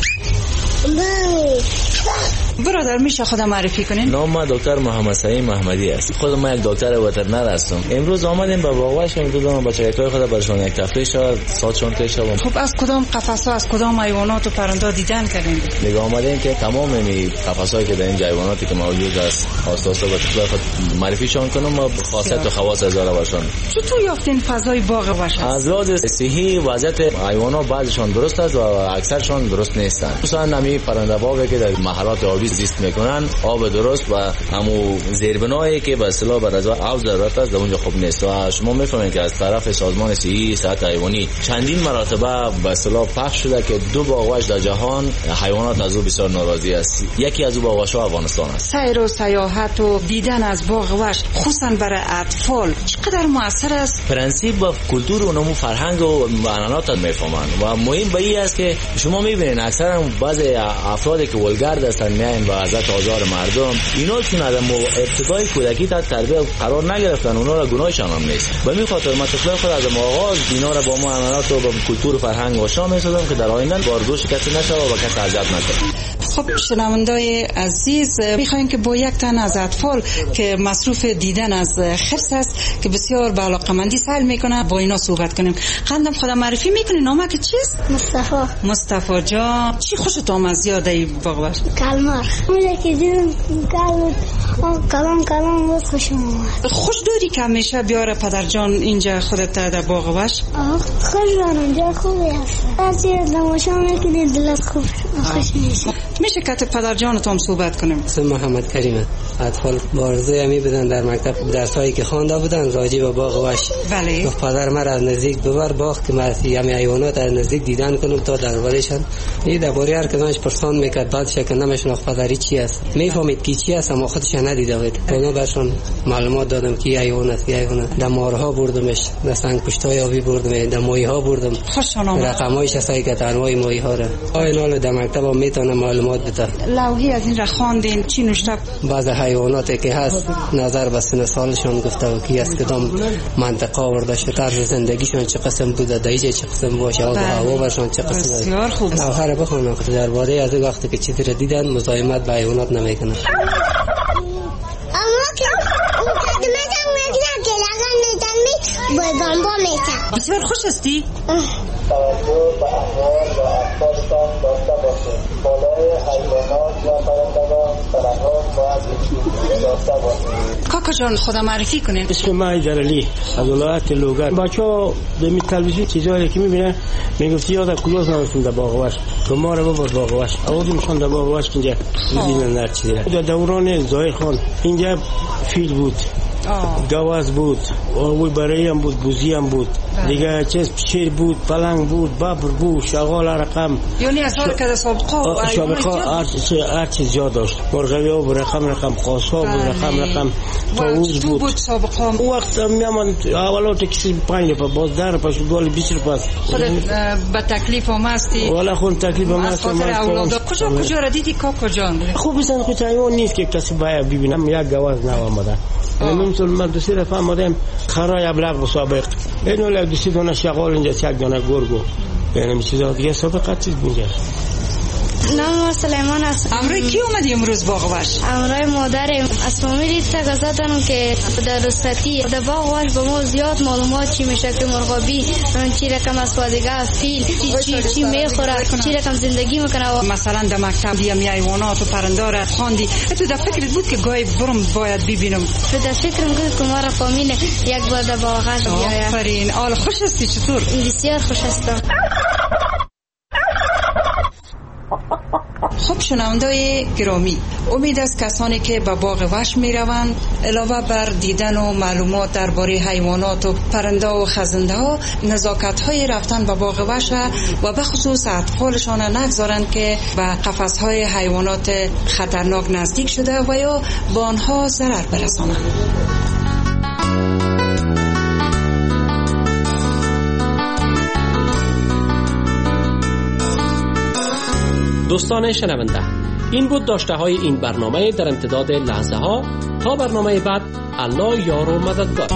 Speaker 4: برادر میشه خودم معرفی کنین؟
Speaker 16: نام من دکتر محمد سعید محمدی است. خودم من یک دکتر وترنر هستم. امروز آمدیم به باغوش که دوستان بچه‌های خود برشون یک تفریح شد، ساعتشون تیز شد.
Speaker 4: خب از کدام قفس‌ها، از کدام حیوانات و پرنده دیدن کردین؟
Speaker 16: دیگه آمدیم که تمام می قفس‌هایی که در این حیواناتی که موجود است اساسا به خود معرفیشون کنم و خاصیت و خواص از آن برشون.
Speaker 4: چطور یافتین فضای باغوش؟
Speaker 16: از لحاظ صحی وضعیت حیوانات بعضیشون درست است و اکثرشون درست نیستند. مثلا نمی پرنده باغی که در محلات آبی زیست میکنن، آب درست و همو زیربنایی که به اصطلاح بر از آب ضرورت است در اونجا خوب نیست و شما میفهمید که از طرف سازمان صحی صحت حیوانی چندین مرتبه به اصطلاح پخش شده که 2 باغوش در جهان حیوانات از او بسیار ناراضی است. یکی از او باغوش‌ها افغانستان است.
Speaker 4: سیر و سیاحت و دیدن از باغوش خصوصا برای اطفال چقدر موثر است؟
Speaker 16: پرنسیپ و کلتور و نمو فرهنگ و عنعنات میفهمند و مهم به این است که شما میبینید اکثرا بعضی افرادی که ولگرد هستند میاین و حضرت آزار مردم، اینا چون از ابتدای کودکی تا تربیت قرار نگرفتن، اونا را گناهشان هم نیست. به همین خاطر من طفلای خود از آغاز اینا را با ما عنعنات و با کلتور و فرهنگ آشنا می‌سازم که در آینده باردوش کسی نشه و کسی اذیت نشه.
Speaker 4: خب شنوندای عزیز، می‌خوایم که با یک تن از اطفال که مصروف دیدن از خرس است که بسیار به علاقه‌مندی سعی می‌کنه با اینا صحبت کنیم. خندم خودم معرفی می‌کنی؟ نامت چیست؟ مصطفی جان، چی خوشت آمد زیاد ای باغوش؟
Speaker 24: کلمر. اون که دیدم کلام بود خوشم آمد.
Speaker 4: خوش داری که همیشه بیاره پدر جان اینجا خودت در باغوش؟
Speaker 24: خوش دارم، جا خوبی هست. هرچی تماشا میکنی دلت خوش میشه.
Speaker 4: میشه که پدر جانت هم صحبت کنیم؟
Speaker 17: اسم محمد کریمه. اطفال بارزه همی بدن در مکتب درسایی که خوانده بودن راجع به باغوش.
Speaker 4: بله.
Speaker 17: پدر من از نزدیک ببر باغ که من همی حیوانات از نزدیک دیدن کنم تا دربارهشان. این درباره هر کدامش پرسان میکرد، بعدش که نمیشناخت پدری چی است. میفهمید کی چی است اما خودش ندیده بود. اونا برشون معلومات دادم کی حیوان است، کی حیوان. دمارها بردمش، در سنگ پشتای آبی بردم، در ماهی‌ها بردم.
Speaker 4: خوشم آمد.
Speaker 17: رقمایش هست که انواع ماهی‌ها را. اینال در مکتب میتونه معلومات بده.
Speaker 4: لوحی از این را خواندین چی نوشته؟
Speaker 17: بعض حیواناتی که هست نظر به سن سالشون گفته و کی است کدام منطقه آورده شده، طرز زندگیشون چه قسم بوده، دایجه چه قسم باشه، آب و هوا برشون چه قسم است.
Speaker 4: بسیار خوب.
Speaker 17: هر بخونم که درباره از وقتی که چیزی را دیدن مزاحمت به حیوانات نمیکنن.
Speaker 24: اما که مقدمه میگن که لگن میتن با بامبا میتن.
Speaker 9: بسیار خوش هستی؟
Speaker 2: توجه به اموال و افکارتان داشته باشید. بالای حیوانات و پرندگان تلفات باید داشته باشید.
Speaker 9: کاکا جان خدا معرفی کنین.
Speaker 12: اسم من ایدرعلی از ولایت لوگر. بچه‌ها در تلویزیون چیزایی که میبینن میگفتی یاد کلاس نمیشون در باغوش که ما رو ببر باغوش آوردیمشون در باغوش اینجا میبینن هر چیزی در دوران ظاهر خان اینجا فیل بود، گاواز بود، آوی برای هم بود، بوزی هم بود، دیگه چیز شیر بود، پلنگ بود، ببر بود، شغال رقم،
Speaker 9: یعنی از حال که
Speaker 12: سابقا هر چیز زیاد داشت. مرغوی ها بود، رقم خاص ها بود، رقم طاووس بود.
Speaker 9: سابقا
Speaker 12: اون وقت میامن اولات کسی 5 روپیه باز 10 روپیه دول 20 روپیه.
Speaker 9: خودت به تکلیف هم هستی؟
Speaker 12: والا خود تکلیف هم هست.
Speaker 9: کجا را دیدی کاکا جان؟
Speaker 12: خوب بزن خود حیوان نیست که کسی باید ببینم. یک گواز نو آمده نمی‌تونم مدرسه رفتم آمدم خرای ابلغ مسابق اینو لگسی دونه شغال اینجا یک دونه گرگو یعنی چیزا دیگه سابقه چیز بونجا.
Speaker 26: نام سلیمان است.
Speaker 9: امروز کی اومدی امروز باغوش؟
Speaker 26: امروز مادرم از فامیلی تگزاتن که در رستی در باغوش به ما زیاد معلومات چی میشه که مرغابی چی رقم اسوادگا فیل چی میخوره چی رقم زندگی میکنه.
Speaker 9: مثلا در مکتب یا حیوانات و پرنده را خواندی تو در فکرت بود که گاهی برم باید ببینم؟
Speaker 26: تو در فکرم بود که ما را فامیل یک بار در باغوش بیاید.
Speaker 9: آفرین. حال خوش هستی؟ چطور؟
Speaker 26: بسیار خوش هستم.
Speaker 9: خب شنوندای گرامی، امید است کسانی که به باغ وحش می روند علاوه بر دیدن و معلومات درباره حیوانات و پرنده و خزنده ها نزاکت های رفتن به باغ وحش و به خصوص اطفالشان نگذارند که به قفس های حیوانات خطرناک نزدیک شده و یا به آنها ضرر برسانند.
Speaker 22: دوستان شنونده، این بود داشته های این برنامه در امتداد لحظه ها. تا برنامه بعد، الله یار و مددگار.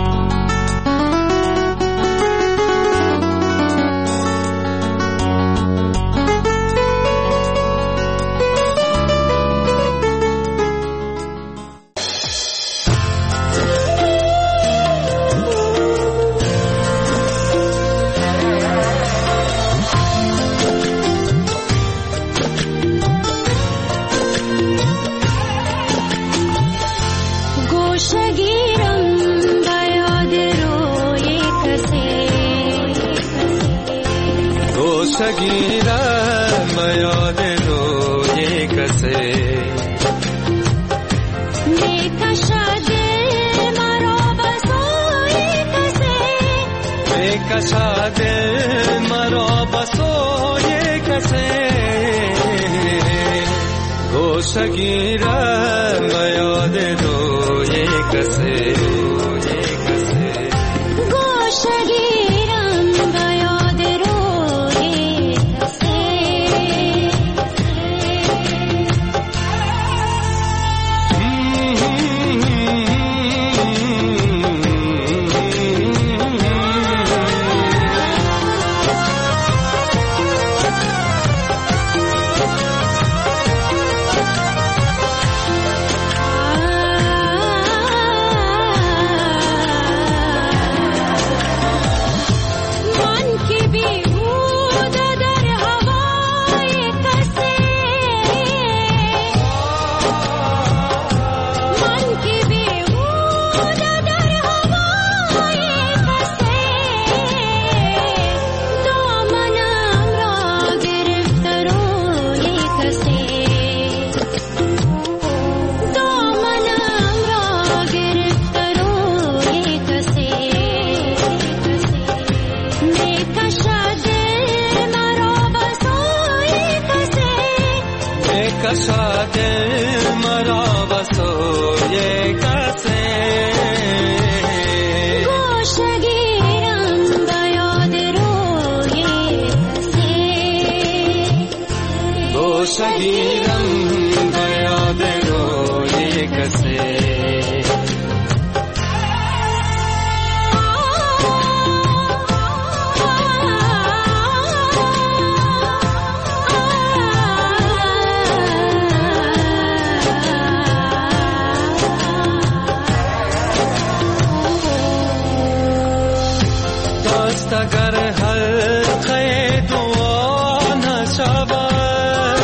Speaker 3: حلقه دعا نشود،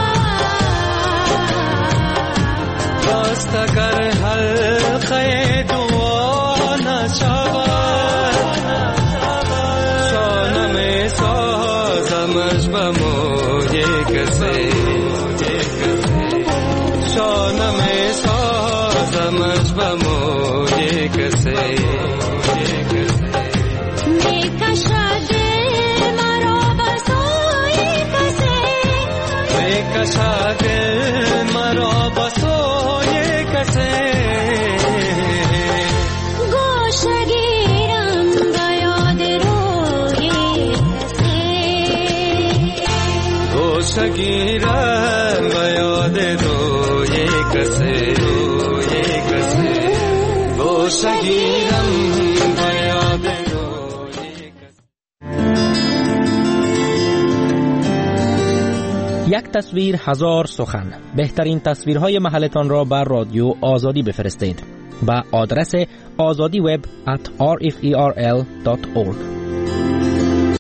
Speaker 3: راست اگر حلقه دعا نشود، شانه می سازمش به موی کسی، شانه می سازمش به موی کسی. شاگل مرا بسوی کسی،
Speaker 26: گوشه گیرم به یاد روی کسی،
Speaker 3: گوشه گیرم به یاد روی کسی، روی کسی، گوشه گیرم به یاد روی کسی.
Speaker 10: یک تصویر هزار سخن. بهترین تصویرهای محلتان را بر رادیو آزادی بفرستید به آدرس azadiweb@rferl.org.